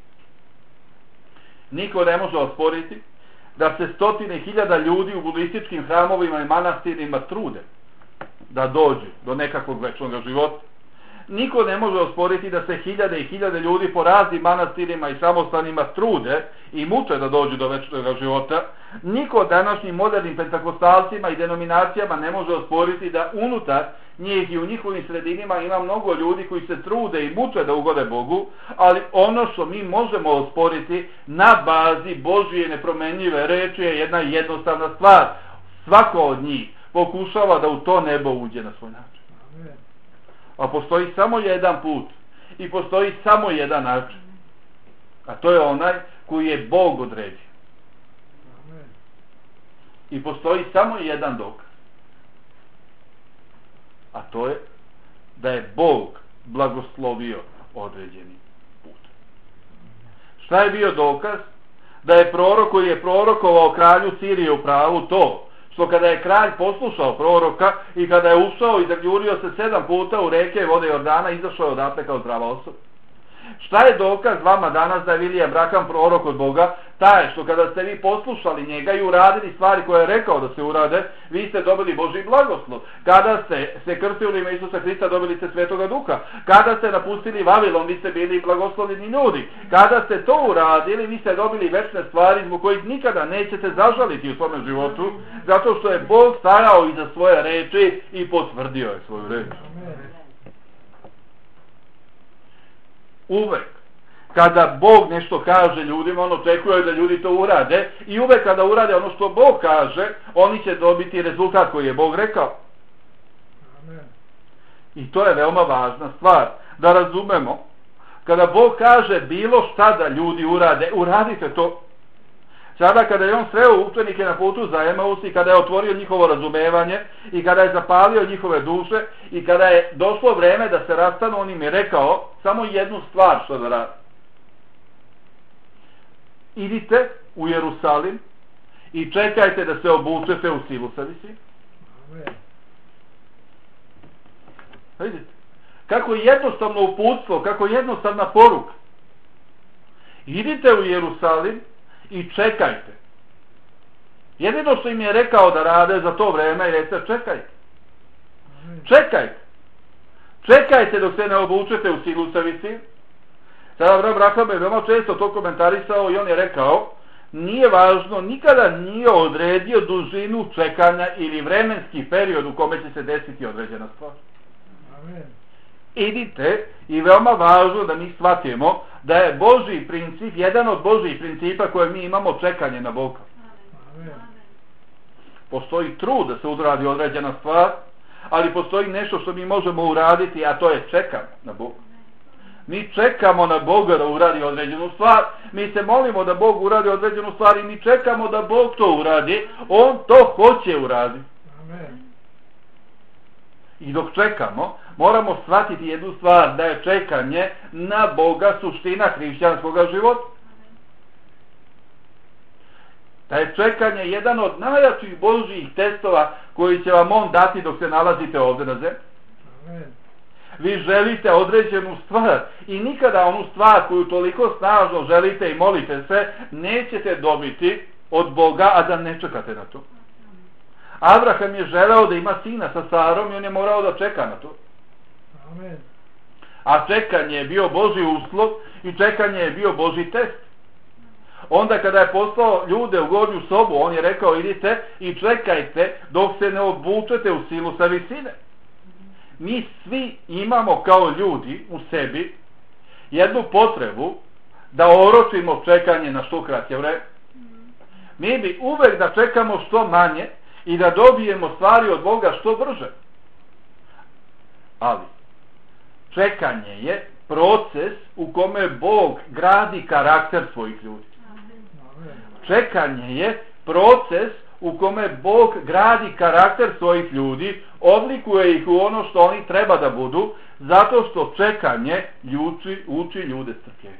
Speaker 1: Niko ne može osporiti da se stotine hiljada ljudi u budističkim hramovima i manastirima trude da dođu do nekakvog večnog života. Niko ne može osporiti da se hiljade i hiljade ljudi po raznim manastirima i samostanima trude i muče da dođu do večnog života. Niko današnjim modernim pentakostalcima i denominacijama ne može osporiti da unutar njih i u njihovim sredinima ima mnogo ljudi koji se trude i muče da ugode Bogu, ali ono što mi možemo osporiti na bazi Božje nepromenljive reči je jedna jednostavna stvar. Svako od njih pokušava da u to nebo uđe na svoj način. A postoji samo jedan put i postoji samo jedan način, a to je onaj koji je Bog odredio. I postoji samo jedan dokaz, a to je da je Bog blagoslovio određeni put. Šta je bio dokaz? Da je prorok koji je prorokovao kralju Sirije u pravu to što kada je kralj poslušao proroka i kada je ušao i zagljurio se sedam puta u reke vode Jordana, izašao je odatle kao zdrava osoba. Šta je dokaz vama danas da je Vilija Abraham prorok od Boga? Taj što kada ste vi poslušali njega i uradili stvari koje je rekao da se urade, vi ste dobili Božji blagoslov. Kada ste se krstili u ime Isusa Hrista, dobili ste Svetoga Duha. Kada ste napustili Vavilon, vi ste bili blagoslovljeni ljudi. Kada ste to uradili, vi ste dobili večne stvari zbog kojih nikada nećete zažaliti u svome životu, zato što je Bog stajao iza svoje reči i potvrdio je svoju reč. Uvek kada Bog nešto kaže ljudima, on očekuje da ljudi to urade, i uvek kada urade ono što Bog kaže, oni će dobiti rezultat koji je Bog rekao. Amen. I to je veoma važna stvar, da razumemo. Kada Bog kaže bilo šta da ljudi urade, uradite to. Sada kada je on sreo učenike na putu za Emaus i kada je otvorio njihovo razumevanje i kada je zapalio njihove duše i kada je došlo vreme da se rastanu, on im je rekao samo jednu stvar što da radi. Idite u Jerusalim i čekajte da se obučete u silu sa visine. Vidite, kako jednostavno uputstvo, kako jednostavna poruka. Idite u Jerusalim i čekajte. Jedino što im je rekao da rade za to vreme je recite čekajte. Čekajte. Čekajte dok se ne obučete u silu sa visine. Sada Abraham je veoma često to komentarisao i on je rekao, nije važno, nikada nije odredio dužinu čekanja ili vremenski period u kome će se desiti određena stvar. Amen. Idite, i veoma važno da mi shvatimo da je Božji princip, jedan od Božjih principa koje mi imamo, čekanje na Boga. Amen. Postoji trud da se uradi određena stvar, ali postoji nešto što mi možemo uraditi, a to je čekanje na Boga. Mi čekamo na Boga da uradi određenu stvar, mi se molimo da Bog uradi određenu stvar i mi čekamo da Bog to uradi, on to hoće uraditi. Amen. I dok čekamo, moramo shvatiti jednu stvar, da je čekanje na Boga suština hrišćanskog života. Da je čekanje jedan od najjačih Božjih testova koji će vam on dati dok se nalazite ovdje na zemlji. Amen. Vi želite određenu stvar i nikada onu stvar koju toliko snažno želite i molite se, nećete dobiti od Boga, a da ne čekate na to. Abraham je želeo da ima sina sa Sarom i on je morao da čeka na to. Amen. A čekanje je bio Božji uslov i čekanje je bio Božji test. Onda kada je poslao ljude u gornju sobu, on je rekao idite i čekajte dok se ne obučete u silu sa visine. Mi svi imamo kao ljudi u sebi jednu potrebu da oročimo čekanje na što kraće vreme. Mi bi uvek da čekamo što manje i da dobijemo stvari od Boga što brže. Ali, čekanje je proces u kome Bog gradi karakter svojih ljudi. Čekanje je proces u kome Bog gradi karakter svojih ljudi, oblikuje ih u ono što oni treba da budu, zato što čekanje uči, uči ljude strpljenju.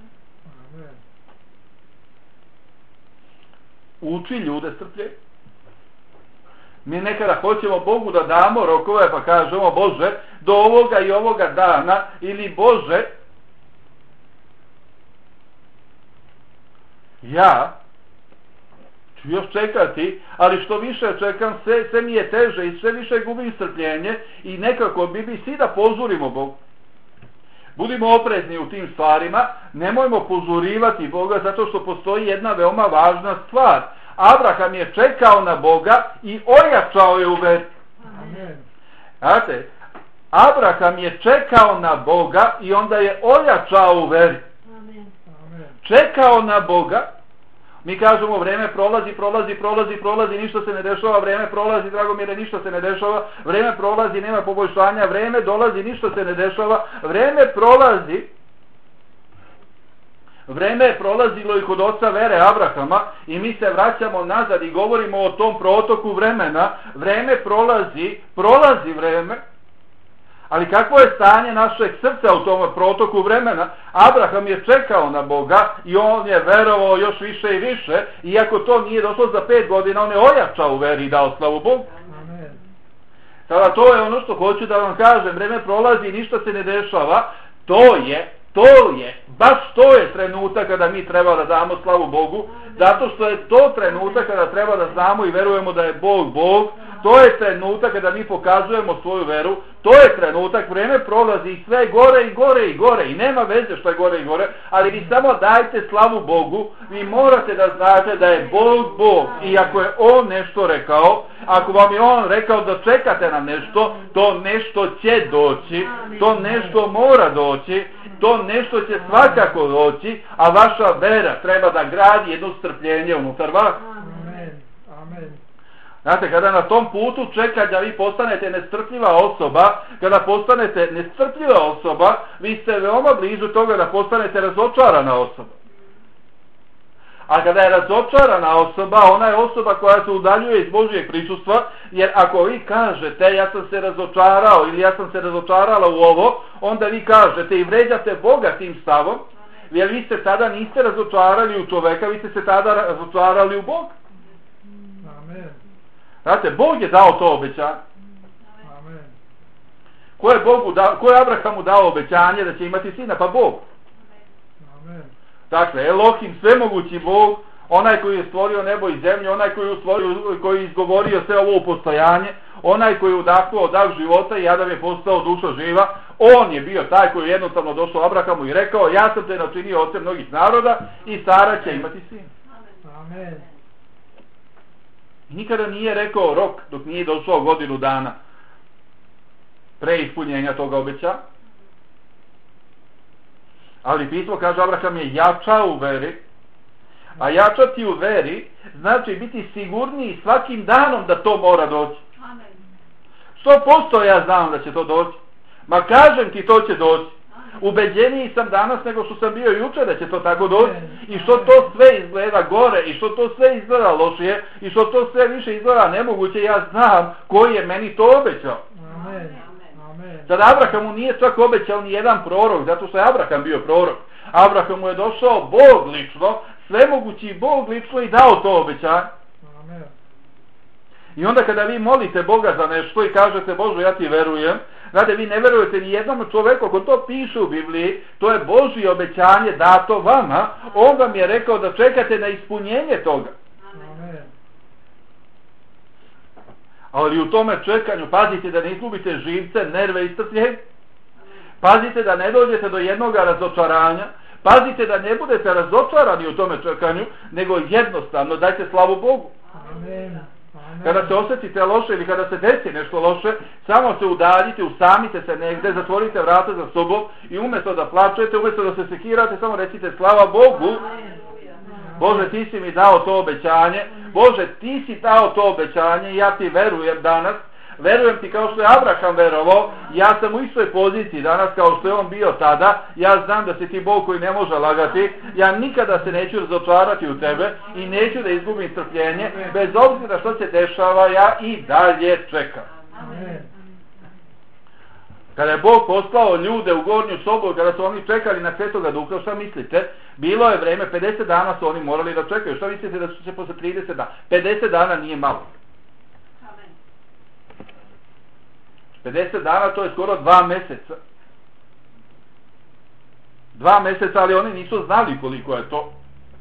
Speaker 1: Uči ljude strpljenju. Mi nekada hoćemo Bogu da damo rokove pa kažemo Bože do ovoga i ovoga dana, ili Bože ja ću još čekati, ali što više čekam sve, sve mi je teže i sve više gubim strpljenje i nekako bi bi svi da požurimo Bogu. Budimo oprezni u tim stvarima, nemojmo požurivati Boga zato što postoji jedna veoma važna stvar. Abraham je čekao na Boga i ojačao je u veri. Znate, Abraham je čekao na Boga i onda je ojačao u veri. Čekao na Boga. Mi kažemo vreme prolazi, prolazi, prolazi, prolazi, ništa se ne dešava, vreme prolazi, Dragomire, ništa se ne dešava, vreme prolazi, nema poboljšanja, vreme dolazi, ništa se ne dešava, vreme prolazi. Vreme je prolazilo i kod oca vere Abrahama i mi se vraćamo nazad i govorimo o tom protoku vremena. Vreme prolazi, prolazi vreme, ali kakvo je stanje našeg srca u tom protoku vremena? Abraham je čekao na Boga i on je verovao još više i više, iako to nije došlo za pet godina, on je ojačao u veri i dao slavu Bogu. Sada to je ono što hoću da vam kažem, vreme prolazi i ništa se ne dešava, to je To je, baš to je trenutak kada mi treba da damo slavu Bogu, zato što je to trenutak kada treba da znamo i verujemo da je Bog Bog, to je trenutak kada mi pokazujemo svoju veru, to je trenutak, vreme prolazi i sve gore i gore i gore i nema veze što je gore i gore, ali vi samo dajte slavu Bogu, vi morate da znate da je Bog Bog i ako je On nešto rekao, ako vam je On rekao da čekate na nešto, to nešto će doći, to nešto mora doći, to nešto će svakako doći, a vaša vera treba da gradi jedno strpljenje unutar vas.
Speaker 2: Amen. Amen.
Speaker 1: Znate, kada na tom putu čekanja vi postanete nestrpljiva osoba, kada postanete nestrpljiva osoba, vi ste veoma blizu toga da postanete razočarana osoba. A kada je razočarana osoba, ona je osoba koja se udaljuje iz Božijeg prisustva, jer ako vi kažete ja sam se razočarao ili ja sam se razočarala u ovo, onda vi kažete i vređate Boga tim stavom, jer vi ste tada niste razočarali u čoveka, vi ste se tada razočarali u Boga.
Speaker 2: Amen.
Speaker 1: Znate, Bog je dao to obećanje.
Speaker 2: Amen.
Speaker 1: Ko je, Bogu da, ko je Abrahamu dao obećanje da će imati sina? Pa Bog.
Speaker 2: Amen.
Speaker 1: Dakle, Elohim, svemogući Bog, onaj koji je stvorio nebo i zemlju, onaj koji je, stvorio, koji je izgovorio sve ovo postojanje, onaj koji je udahnuo dah života i Adam je postao duša živa, on je bio taj koji je jednostavno došao Abrahamu i rekao ja sam te načinio ocem mnogih naroda i Sara će imati sin.
Speaker 2: Amen.
Speaker 1: Nikada nije rekao rok dok nije došao godinu dana pre ispunjenja toga obećanja. Ali pismo kaže Abraham je jačao u veri, a jačati u veri znači biti sigurniji svakim danom da to mora doći. Sto posto ja znam da će to doći. Ma kažem ti to će doći. Ubeđeniji sam danas nego što sam bio jučer da će to tako doći. I što to sve izgleda gore, i što to sve izgleda lošije, i što to sve više izgleda nemoguće, ja znam koji je meni to obećao.
Speaker 2: Amen. Amen.
Speaker 1: Sad Abrahamu nije čak obećao ni jedan prorok, zato što je Abraham bio prorok. Abrahamu je došao Bog lično, svemogući Bog lično i dao to obećanje.
Speaker 2: Amen.
Speaker 1: I onda kada vi molite Boga za nešto i kažete Bože ja ti verujem, znate vi ne verujete ni jednom čoveku, ako to piše u Bibliji, to je Božje obećanje dato vama, on vam je rekao da čekate na ispunjenje toga.
Speaker 2: Amen.
Speaker 1: Ali u tome čekanju pazite da ne izgubite živce, nerve i strpljenje. Pazite da ne dođete do jednog razočaranja. Pazite da ne budete razočarani u tome čekanju, nego jednostavno dajte slavu Bogu.
Speaker 2: Amen.
Speaker 1: Kada se osjetite loše ili kada se desi nešto loše, samo se udaljite, usamite se negde, zatvorite vrata za sobom i umjesto da plačete, umjesto da se sekirate, samo recite slava Bogu. Bože, ti si mi dao to obećanje. Bože, ti si dao to obećanje i ja ti verujem danas Verujem ti kao što je Abraham verovao, ja sam u istoj poziciji danas kao što je on bio tada, ja znam da si ti Bog koji ne može lagati, ja nikada se neću razočarati u tebe i neću da izgubim strpljenje, bez obzira što se dešava, ja i dalje čekam.
Speaker 2: Amen.
Speaker 1: Kada je Bog poslao ljude u gornju sobu, kada su oni čekali na Svetoga Duha, šta mislite? Bilo je vreme, pedeset dana su oni morali da čekaju. Šta mislite da su se posle trideset dana? pedeset dana nije malo. pedeset dana to je skoro dva meseca. Dva meseca, ali oni nisu znali koliko je to.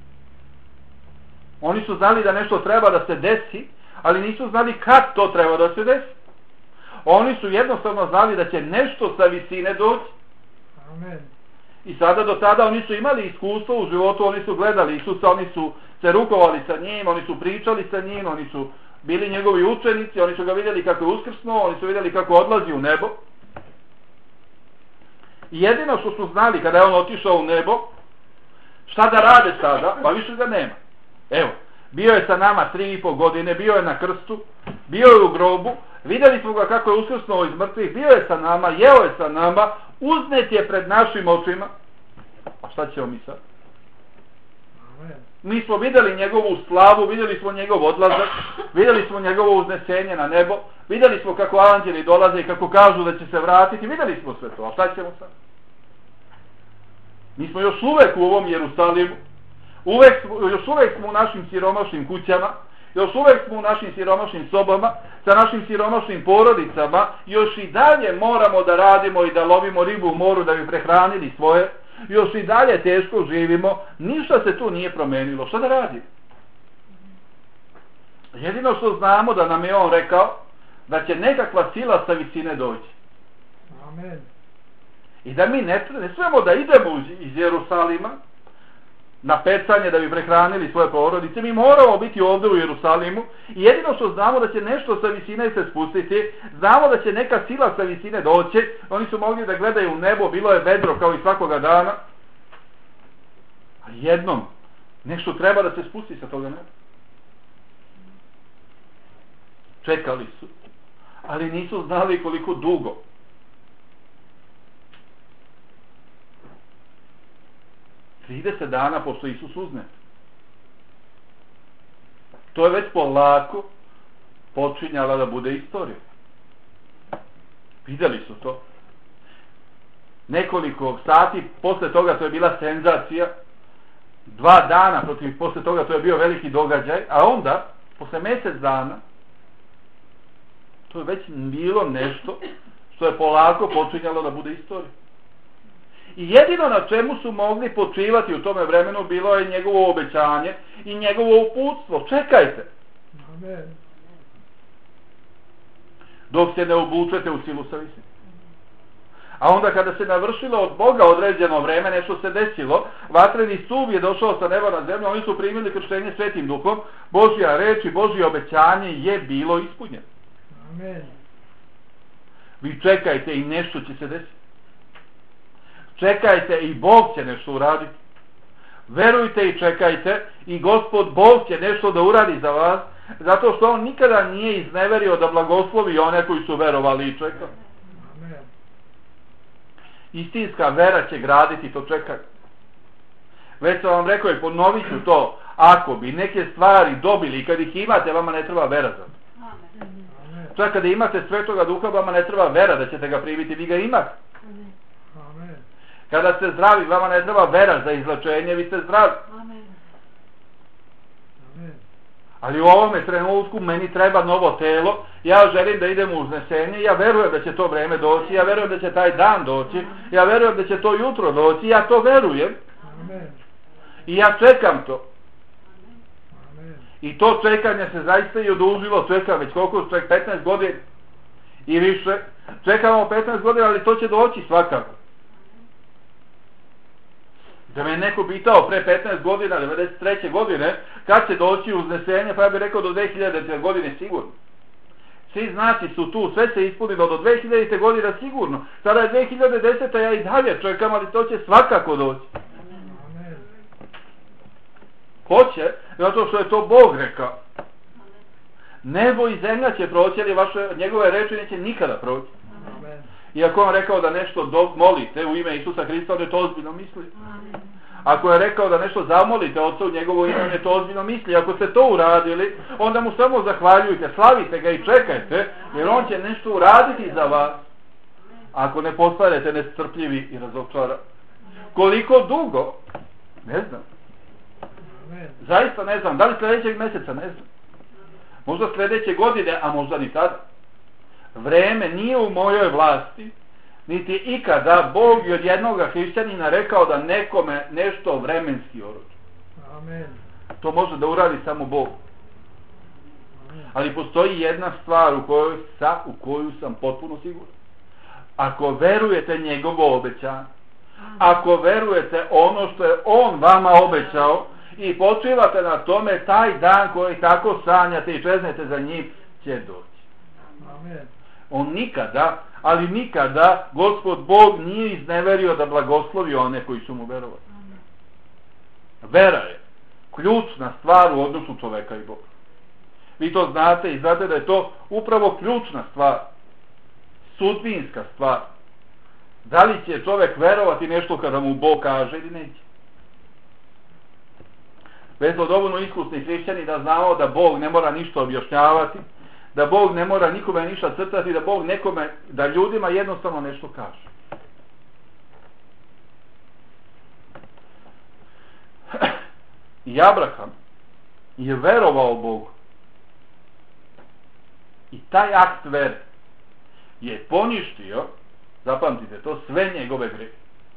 Speaker 1: Oni su znali da nešto treba da se desi, ali nisu znali kad to treba da se desi. Oni su jednostavno znali da će nešto sa visine doći.
Speaker 2: Amen.
Speaker 1: I sada do tada oni su imali iskustvo u životu, oni su gledali Isusa, oni su se rukovali sa njim, oni su pričali sa njim, oni su bili njegovi učenici, oni su ga vidjeli kako je uskrsnuo, oni su vidjeli kako odlazi u nebo. I jedino što su znali kada je on otišao u nebo, šta da rade sada, pa više ga nema. Evo, bio je sa nama tri i po godine, bio je na krstu, bio je u grobu, vidjeli smo ga kako je uskrsnuo iz mrtvih, bio je sa nama, jeo je sa nama, uznet je pred našim očima. A šta ćemo mi sad? Mi smo vidjeli njegovu slavu, vidjeli smo njegov odlazak, vidjeli smo njegovo uznesenje na nebo, vidjeli smo kako anđeli dolaze i kako kažu da će se vratiti, vidjeli smo sve to, a šta ćemo sad? Mi smo još uvek u ovom Jerusalimu, uvek, još uvek smo u našim siromašnim kućama, još uvek smo u našim siromašnim sobama, sa našim siromašnim porodicama, još i dalje moramo da radimo i da lovimo ribu u moru da bi prehranili svoje, još i dalje teško živimo, ništa se tu nije promenilo. Šta da radimo? Jedino što znamo da nam je on rekao da će nekakva sila sa visine doći.
Speaker 2: Amen.
Speaker 1: I da mi ne, ne smemo da idemo iz Jerusalima na pecanje da bi prehranili svoje porodice, mi moramo biti ovdje u Jerusalimu i jedino što znamo da će nešto sa visine se spustiti, znamo da će neka sila sa visine doći, oni su mogli da gledaju u nebo, bilo je vedro kao i svakoga dana, a jednom nešto treba da se spusti sa toga neba. Čekali su, ali nisu znali koliko dugo. trideset dana pošto Isus uzne. To je već polako počinjala da bude istorija. Vidjeli su to. Nekoliko sati posle toga to je bila senzacija. Dva dana protiv posle toga to je bio veliki događaj. A onda, posle mjesec dana, to je već bilo nešto što je polako počinjalo da bude istorija. I jedino na čemu su mogli počivati u tome vremenu bilo je njegovo obećanje i njegovo uputstvo. Čekajte.
Speaker 2: Amen.
Speaker 1: Dok se ne obučete u silu sa visine. A onda kada se navršilo od Boga određeno vreme, nešto se desilo, vatreni stup je došao sa neba na zemlju, oni su primili krštenje Svetim Duhom, Božja reč i Božje obećanje je bilo ispunjeno.
Speaker 2: Amen.
Speaker 1: Vi čekajte i nešto će se desiti. Čekajte i Bog će nešto uraditi. Verujte i čekajte i Gospod Bog će nešto da uradi za vas, zato što on nikada nije izneverio da blagoslovi one koji su verovali i čekali.
Speaker 2: Amen.
Speaker 1: Istinska vera će graditi to čekanje. Već sam vam rekao i ponovit ću to, ako bi neke stvari dobili i kad ih imate, vama ne treba vera za to.
Speaker 2: Amen.
Speaker 1: Čak kada imate Svetoga Duha, vama ne treba vera da ćete ga primiti, vi ga imate.
Speaker 2: Amen.
Speaker 1: Kada ste zdravi, vama ne treba vera za izlečenje, vi ste zdravi.
Speaker 2: Amen.
Speaker 1: Ali u ovome trenutku meni treba novo telo, ja želim da idem u uznesenje, ja verujem da će to vreme doći, ja verujem da će taj dan doći, ja verujem da će to jutro doći, ja to verujem.
Speaker 2: Amen.
Speaker 1: I ja čekam to.
Speaker 2: Amen.
Speaker 1: I to čekanje se zaista i odužilo, čekam već koliko, ček petnaest godina i više. Čekamo petnaest godina, ali to će doći svakako. Da me neko pitao pre petnaest godina, devedeset treće godine, kad će doći uznesenje, pa ja bih rekao do dve hiljadite godine sigurno. Svi znaci su tu, sve se ispunilo do dve hiljadite godine sigurno. Sada je dve hiljade deseta, ja i dalje čekam, ali to će svakako doći.
Speaker 2: Amen.
Speaker 1: Hoće, zato što je to Bog rekao. Nebo i zemlja će proći, ali vaše, njegove reči neće nikada proći.
Speaker 2: Amen.
Speaker 1: Iako on rekao da nešto do, molite u ime Isusa Hrista, on je to ozbiljno misli. Ako je rekao da nešto zamolite Otca u njegovo ime, on je to ozbiljno misli. Ako ste to uradili, onda mu samo zahvaljujte, slavite ga i čekajte, jer on će nešto uraditi za vas. Ako ne postanete nestrpljivi i razočara. Koliko dugo? Ne znam.
Speaker 2: Amen.
Speaker 1: Zaista ne znam. Da li sljedećeg mjeseca? Ne znam. Možda sljedeće godine, a možda ni tada. Vreme nije u mojoj vlasti, niti ikada Bog je od jednoga hrišćanina rekao da nekome nešto vremenski oroči.
Speaker 2: Amen.
Speaker 1: To može da uradi samo Bog.
Speaker 2: Amen.
Speaker 1: Ali postoji jedna stvar u kojoj, sa, u koju sam potpuno siguran. Ako verujete njegovo obećanje, ako verujete ono što je on vama obećao i počivate na tome, taj dan koji tako sanjate i čeznete za njim će doći.
Speaker 2: Amen.
Speaker 1: On nikada, ali nikada Gospod Bog nije izneverio da blagoslovi one koji su mu verovali. Vera je ključna stvar u odnosu čoveka i Boga. Vi to znate i znate da je to upravo ključna stvar, sudbinska stvar. Da li će čovjek verovati nešto kada mu Bog kaže ili neće? Već smo dovoljno iskusni hrišćani da znamo da Bog ne mora ništa objašnjavati, da Bog ne mora nikome ništa crtati, da Bog nekome, da ljudima jednostavno nešto kaže. I Abraham je verovao Bogu. I taj akt vere je poništio, zapamtite to, sve njegove grehe.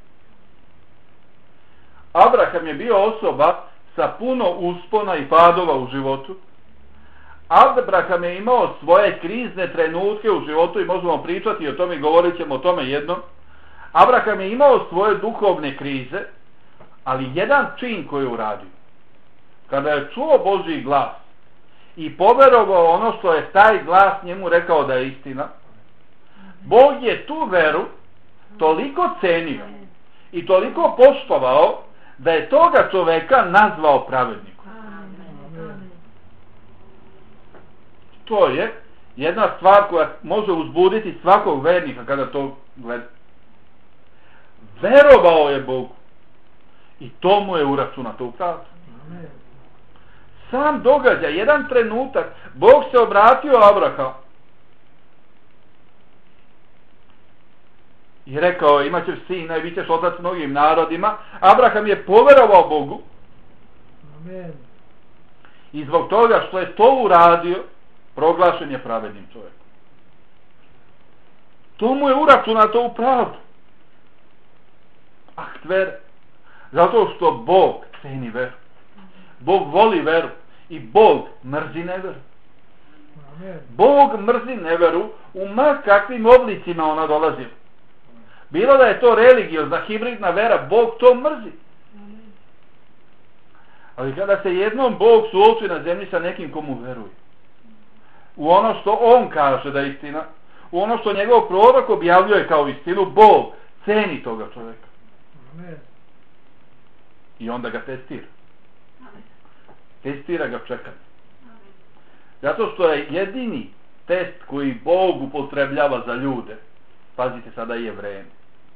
Speaker 1: Abraham je bio osoba sa puno uspona i padova u životu. Abraham je imao svoje krizne trenutke u životu i možemo pričati o tome i govorit ćemo o tome jednom. Abraham je imao svoje duhovne krize, ali jedan čin koji je uradio, kada je čuo Božji glas i poverovao ono što je taj glas njemu rekao da je istina, Bog je tu veru toliko cenio i toliko poštovao da je toga čoveka nazvao pravednikom. To je jedna stvar koja može uzbuditi svakog vernika kada to gleda. Verovao je Bogu i to mu je uračunato u pravdu. Sam događaj, jedan trenutak, Bog se obratio Abrahamu i rekao, imat ćeš sina i bit ćeš otac mnogim narodima. Abraham je poverovao Bogu.
Speaker 2: Amen.
Speaker 1: I zbog toga što je to uradio, proglašen je pravednim čovjekom. To mu je uračunato u pravdu. Akt vere. Zato što Bog ceni veru. Bog voli veru i Bog mrzi neveru.
Speaker 2: Amen.
Speaker 1: Bog mrzi neveru u ma kakvim oblicima ona dolazi. Bilo da je to religiozna, hibridna vera, Bog to mrzi. Ali kada se jednom Bog suoči na zemlji sa nekim komu veruje, u ono što on kaže da je istina, u ono što njegov prorok objavljuje kao istinu, Bog ceni toga čovjeka.
Speaker 2: Amen.
Speaker 1: I onda ga testira. Testira ga čekanje. Zato što je jedini test koji Bog upotrebljava za ljude, pazite sada, je vreme.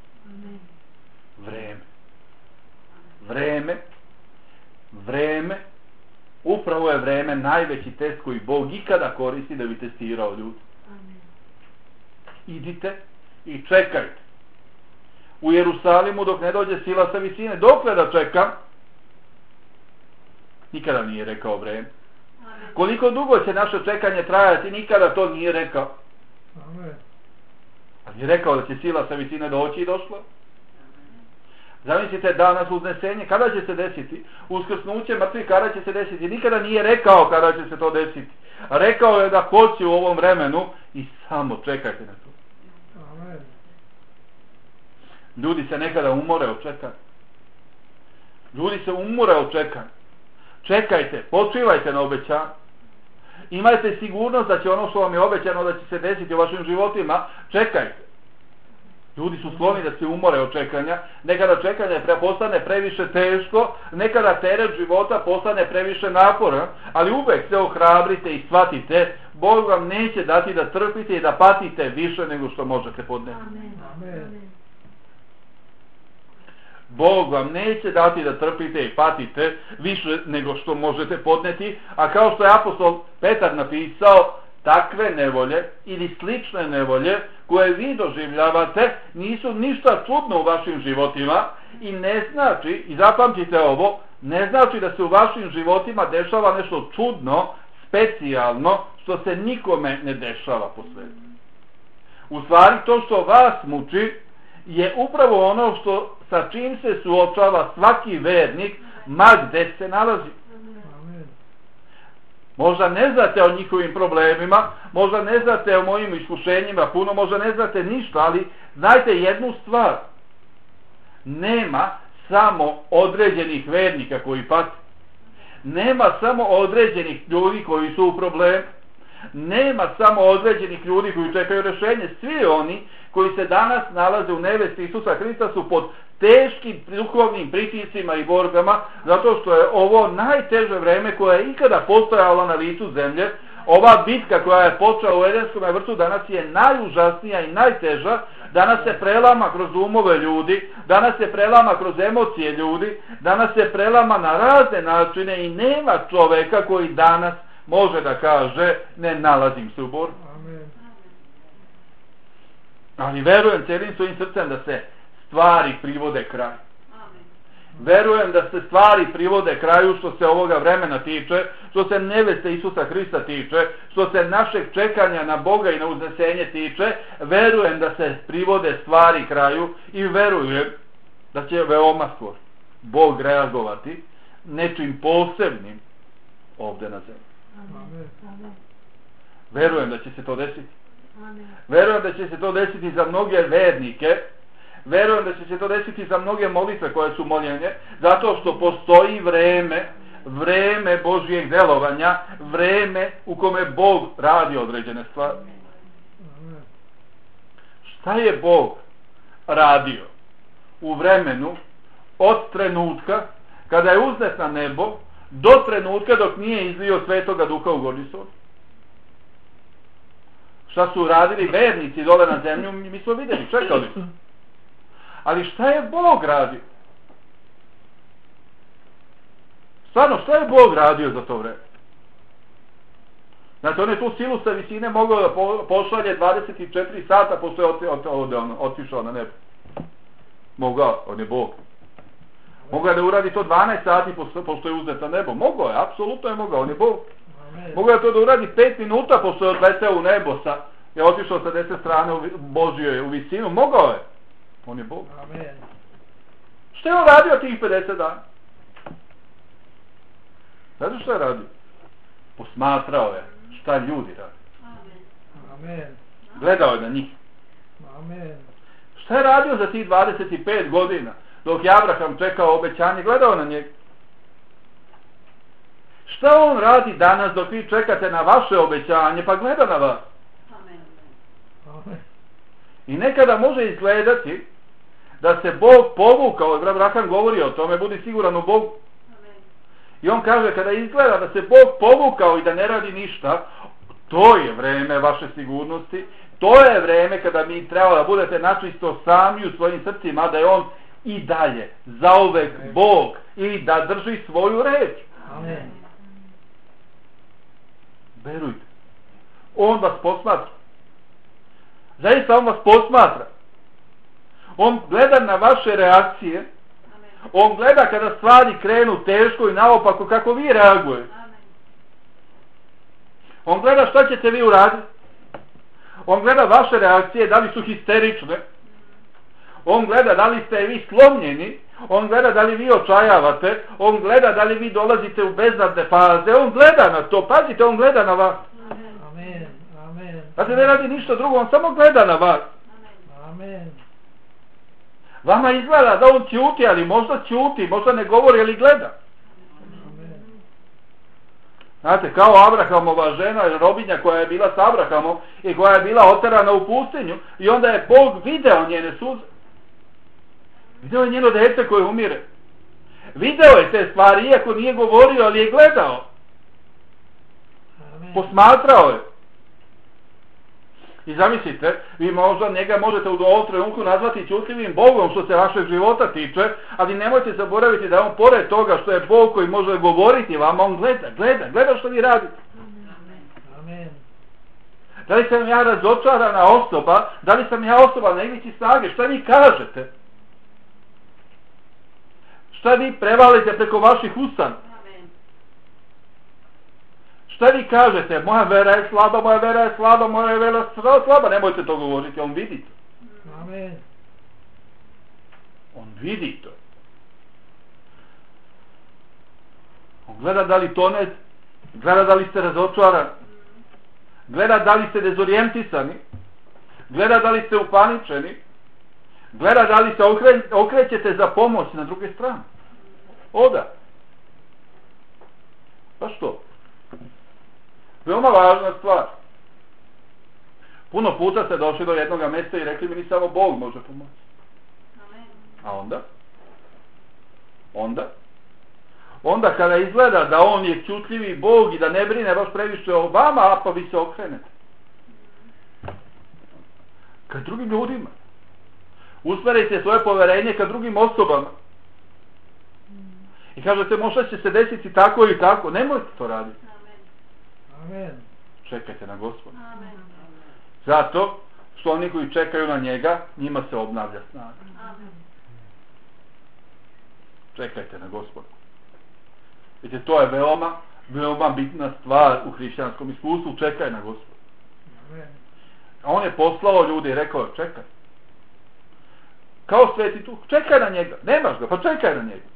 Speaker 1: Vreme. Vreme. Vreme. Upravo je vreme najveći test koji Bog ikada koristi da bi testirao ljudi. Idite i čekajte. U Jerusalimu dok ne dođe sila sa visine. Dokle da čekam? Nikada nije rekao vreme. Koliko dugo će naše čekanje trajati? Nikada to nije rekao.
Speaker 2: Amen.
Speaker 1: Ali je rekao da će sila sa visine doći i došla. Zamislite danas uznesenje, kada će se desiti? Uskrsnuće mrtvih, kada će se desiti? Nikada nije rekao kada će se to desiti. Rekao je da hoće u ovom vremenu i samo čekajte na to.
Speaker 2: Amen.
Speaker 1: Ljudi se nekada umore od čekanja. Ljudi se umore od čekanja. Čekajte, počivajte na obećanje. Imajte sigurnost da će ono što vam je obećano da će se desiti u vašim životima, čekajte. Ljudi su skloni da se umore od čekanja, nekada čekanje postane previše teško, nekada teret života postane previše naporan, ali uvek se ohrabrite i shvatite, Bog vam neće dati da trpite i da patite više nego što možete podneti.
Speaker 2: Amen.
Speaker 1: Bog vam neće dati da trpite i patite više nego što možete podneti, a kao što je apostol Petar napisao, takve nevolje ili slične nevolje koje vi doživljavate nisu ništa čudno u vašim životima i ne znači, i zapamtite ovo, ne znači da se u vašim životima dešava nešto čudno, specijalno, što se nikome ne dešava po svetu. U stvari to što vas muči je upravo ono što sa čim se suočava svaki vernik, ma gde se nalazi. Možda ne znate o njihovim problemima, možda ne znate o mojim iskušenjima puno, možda ne znate ništa, ali znajte jednu stvar. Nema samo određenih vernika koji pati. Nema samo određenih ljudi koji su u problemu. Nema samo određenih ljudi koji čekaju rješenje. Svi oni koji se danas nalaze u nevesti Isusa Hrista su pod teškim duhovnim pritiscima i borbama, zato što je ovo najteže vreme koje je ikada postojalo na licu zemlje. Ova bitka koja je počela u Edenskom vrtu danas je najužasnija i najteža. Danas se prelama kroz umove ljudi, danas se prelama kroz emocije ljudi, danas se prelama na razne načine i nema čoveka koji danas može da kaže ne nalazim se u borbi. Ali verujem celim svojim srcem da se stvari privode kraju. Verujem da se stvari privode kraju što se ovoga vremena tiče, što se neveste Isusa Hrista tiče, što se našeg čekanja na Boga i na uznesenje tiče. Verujem da se privode stvari kraju i verujem da će veoma skoro Bog reagovati nečim posebnim ovdje na zemlji. Verujem da će se to desiti. Verujem da će se to desiti za mnoge vernike. Verujem da će se to desiti za mnoge molitve koje su moljenje, zato što postoji vreme, vreme Božjeg delovanja, vreme u kome Bog radi određene stvari. Šta je Bog radio u vremenu od trenutka kada je uznet na nebo do trenutka dok nije izlio Svetoga Duha u Gornji Sod? Šta su radili vernici dole na zemlju, mi smo vidjeli, čekali su. Ali šta je Bog radio? Stvarno, šta je Bog radio za to vreme? Znači, on je tu silu sa visine mogao da pošalje dvadeset četiri sata pošto je otišao na nebo. Mogao, on je Bog. Mogao je da uradi to dvanaest sati pošto je uzet na nebo. Mogao je, apsolutno je mogao, on je Bog. Mogao je to da uradi pet minuta pošto je odleteo u nebo, sa, je otišao sa deset strane u Božjoj u visinu. Mogao je. On je Bog.
Speaker 2: Amen.
Speaker 1: Što je on radio tih pedeset dana? Znate što je radio? Posmatrao je šta ljudi radi.
Speaker 2: Amen.
Speaker 1: Gledao je na njih.
Speaker 2: Amen.
Speaker 1: Šta je radio za tih dvadeset pet godina? Dok je Abraham čekao obećanje, gledao na njega. Šta on radi danas dok vi čekate na vaše obećanje, pa gleda na vas?
Speaker 2: Amen.
Speaker 1: I nekada može izgledati da se Bog povukao, Abraham govori o tome, budi siguran u Bogu. I on kaže, kada izgleda da se Bog povukao i da ne radi ništa, to je vreme vaše sigurnosti, to je vreme kada mi treba da budete načisto sami u svojim srcima, da je on i dalje, zauvek Bog i da drži svoju reč.
Speaker 2: Amen.
Speaker 1: Verujte, on vas posmatra. Zaista on vas posmatra. On gleda na vaše reakcije. On gleda kada stvari krenu teško i naopako kako vi reagujete. On gleda šta ćete vi uraditi. On gleda vaše reakcije, da li su histerične. On gleda da li ste vi slomljeni. On gleda da li vi očajavate. On gleda da li vi dolazite u beznadne faze. On gleda na to. Pazite, on gleda na vas.
Speaker 2: Amen. Amen.
Speaker 1: Da se ne radi ništa drugo, on samo gleda na vas.
Speaker 2: Amen.
Speaker 1: Vama izgleda da on ćuti, ali možda ćuti, možda ne govori, ali gleda.
Speaker 2: Amen.
Speaker 1: Znate, kao Abrahamova žena, robinja koja je bila s Abrahamom i koja je bila oterana u pustinju i onda je Bog video njene suze. Video je njeno dete koje umire. Video je te stvari, iako nije govorio, ali je gledao.
Speaker 2: Amen.
Speaker 1: Posmatrao je. I zamislite, vi možda njega možete u ovom trenutku nazvati ćutljivim Bogom što se vašeg života tiče, ali nemojte zaboraviti da on pored toga što je Bog koji može govoriti vama, on gleda, gleda, gleda što vi radite.
Speaker 2: Amen.
Speaker 1: Da li sam ja razočarana osoba, da li sam ja osoba na ivici snage, šta vi kažete? Šta vi prevalite preko vaših usana? Šta vi kažete? Moja vera je slaba, moja vera je slaba, moja vera je slaba. Nemojte to govoriti, on vidi to.
Speaker 2: Amen.
Speaker 1: On vidi to. On gleda da li tonete, gleda da li ste razočarani, gleda da li ste dezorijentisani, gleda da li ste upaničeni, gleda da li se okre, okrećete za pomoć na druge strane. Oda. Pa što? Veoma važna stvar. Puno puta ste došli do jednog mjesta i rekli mi ni samo Bog može pomoći. A onda? Onda? Onda kada izgleda da on je čutljivi Bog i da ne brine baš previše o vama, a pa vi se okrenete. Kad drugim ljudima. Usmerite svoje poverenje ka drugim osobama. I kažete možda će se desiti tako i tako. Nemojte to raditi.
Speaker 2: Amen.
Speaker 1: Čekajte na Gospoda. Zato što oni koji čekaju na njega, njima se obnavlja snaga. Čekajte na Gospoda. Vidite, to je veoma, veoma bitna stvar u hrišćanskom iskustvu. Čekaj na Gospoda. A on je poslao ljude i rekao, čekaj. Kao Sveti Duh, čekaj na njega. Nemaš ga, pa čekaj na njega.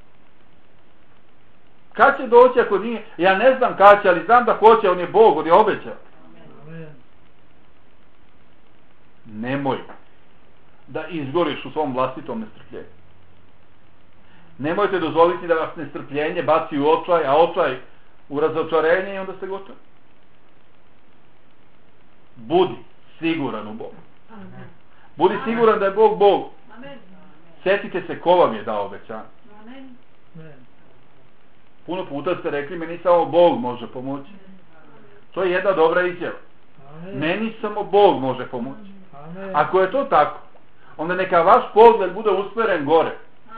Speaker 1: Kad će doći ako nije? Ja ne znam kad će, ali znam da hoće, on je Bog, on je obećao.
Speaker 2: Amen.
Speaker 1: Nemoj da izgoriš u svom vlastitom nestrpljenju. Nemojte dozvoliti da vas nestrpljenje baci u očaj, a očaj u razočarenje i onda ste gotovi. Budi siguran u Bogu. Budi siguran da je Bog Bog. Sjetite se ko vam je dao obećanje.
Speaker 2: Amen.
Speaker 1: Puno puta ste rekli meni samo Bog može pomoći. To je jedna dobra izjava.
Speaker 2: Amen.
Speaker 1: Meni samo Bog može pomoći.
Speaker 2: Amen.
Speaker 1: Ako je to tako, onda neka vaš pogled bude usmjeren gore,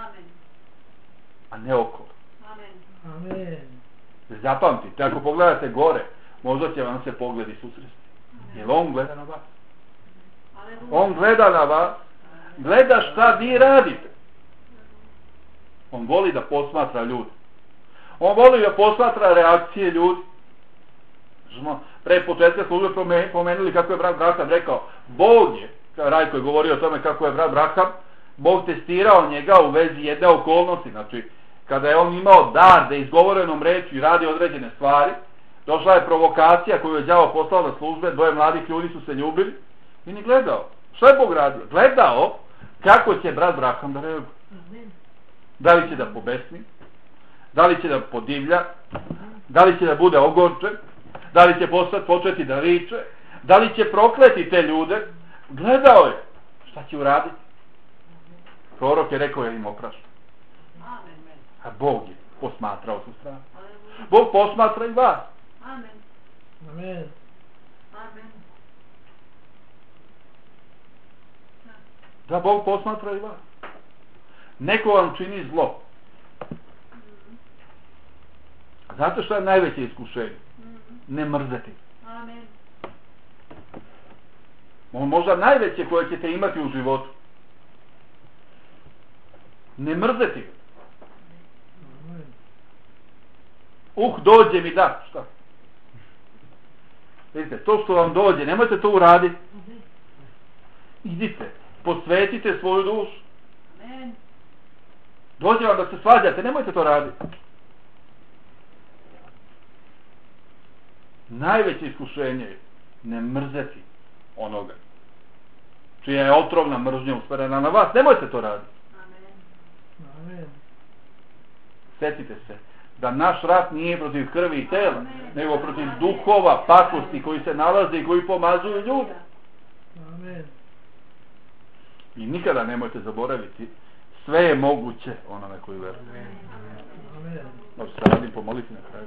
Speaker 1: a ne okolo.
Speaker 2: Amen.
Speaker 1: Zapamtite, ako pogledate gore, možda će vam se pogledi susresti. Jer on gleda na vas. On gleda na vas, gleda šta vi radite. On voli da posmatra ljudi. On voli da posmatra reakcije ljudi. Smo pre početka službe pomenuli kako je brat Braham rekao, Bog je, Rajko je govorio o tome kako je brat Braham, Bog testirao njega u vezi jedne okolnosti, znači kada je on imao dar da izgovorenom reći radi određene stvari, došla je provokacija koju je đavo poslao na službe, dvoje mladih ljudi su se ljubili i ni gledao. Što je Bog radio? Gledao kako će brat Braham da reaguje. Da li će da pobesni, da li će da podivlja, da li će da bude ogorčen, da li će početi da viče, da li će prokleti te ljude. Gledao je šta će uraditi. Prorok je rekao ja im opraštam. A Bog je posmatrao su stranu. Bog posmatra i vas.
Speaker 2: Amen.
Speaker 1: Da Bog posmatra i vas. Neko vam čini zlo. Znate što je najveće iskušenje? Ne mrzeti. Možda najveće koje ćete imati u životu. Ne mrzeti. Uh, dođe mi da. Šta? Vidite, to što vam dođe, nemojte to uraditi. Idite, posvetite svoju dušu. Dođe vam da se svađate, nemojte to raditi. Najveće iskušenje je ne mrzeti onoga čija je otrovna mržnja usmjerena na vas. Nemojte to raditi.
Speaker 2: Amen.
Speaker 1: Sjetite se da naš rat nije protiv krvi i tela, nego protiv duhova, pakosti koji se nalaze i koji pomazuju ljude.
Speaker 2: Amen.
Speaker 1: I nikada nemojte zaboraviti, sve je moguće onome koji veruje.
Speaker 2: Amen.
Speaker 1: Možete se radim pomoliti na kraju.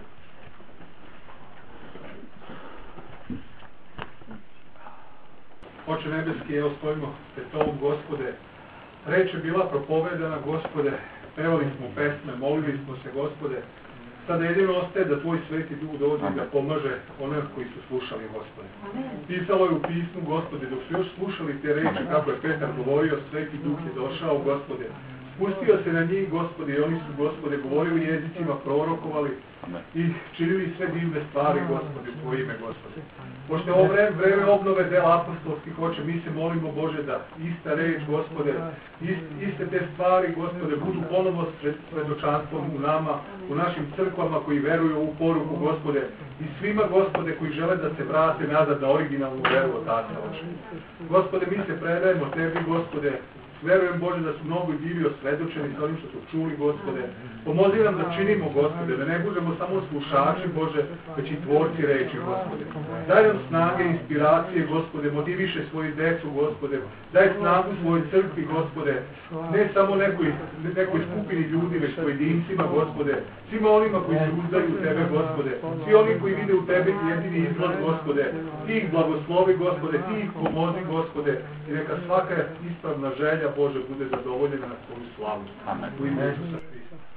Speaker 3: Oče nebeski, evo stojimo pred Tobom, Gospode. Reč je bila propovedana, Gospode. Pevali smo pesme, molili smo se, Gospode. Sada jedino ostaje da Tvoj Sveti Duh dođe i da pomaže one koji su slušali, Gospode. Pisalo je u pismu, Gospode, dok su još slušali te reči, kako je Petar govorio, Sveti Duh je došao, Gospode. Spustio se na njih, Gospode, i oni su, Gospode, govorili jezicima, prorokovali i činili sve divne stvari, Gospode, u Tvoje ime, Gospode. Pošto je ovo vreme, vreme obnove dela apostolskih, Oče, mi se molimo, Bože, da ista reč, Gospode, ist, iste te stvari, Gospode, budu ponovo pred svedočanstvom u nama, u našim crkvama koji veruju u poruku, Gospode, i svima, Gospode, koji žele da se vrate nazad na originalnu veru Otaca, Oče. Gospode, mi se predajemo Tebi, Gospode. Verujem, Bože, da su mnogo i bili osvedočeni sa onim što su čuli, Gospode. Pomozi nam da činimo, Gospode, da ne budemo samo slušači, Bože, već i tvorci reči, Gospode. Daj nam snage, inspiracije, Gospode, motiviše svoju decu, Gospode. Daj snagu svojoj crkvi, Gospode. Ne samo nekoj, nekoj skupini ljudi, već pojedincima, Gospode. Svima onima koji se uzdaju u Tebe, Gospode. Svi oni koji vide u Tebe jedini izlaz, Gospode. Ti ih blagoslovi, Gospode. Ti ih pomozi, Gospode. I neka svaka ispravna želja, Bože, bude zadovoljena na Tvoju slavu.
Speaker 1: Amen.
Speaker 3: U ime Isusa Hrista.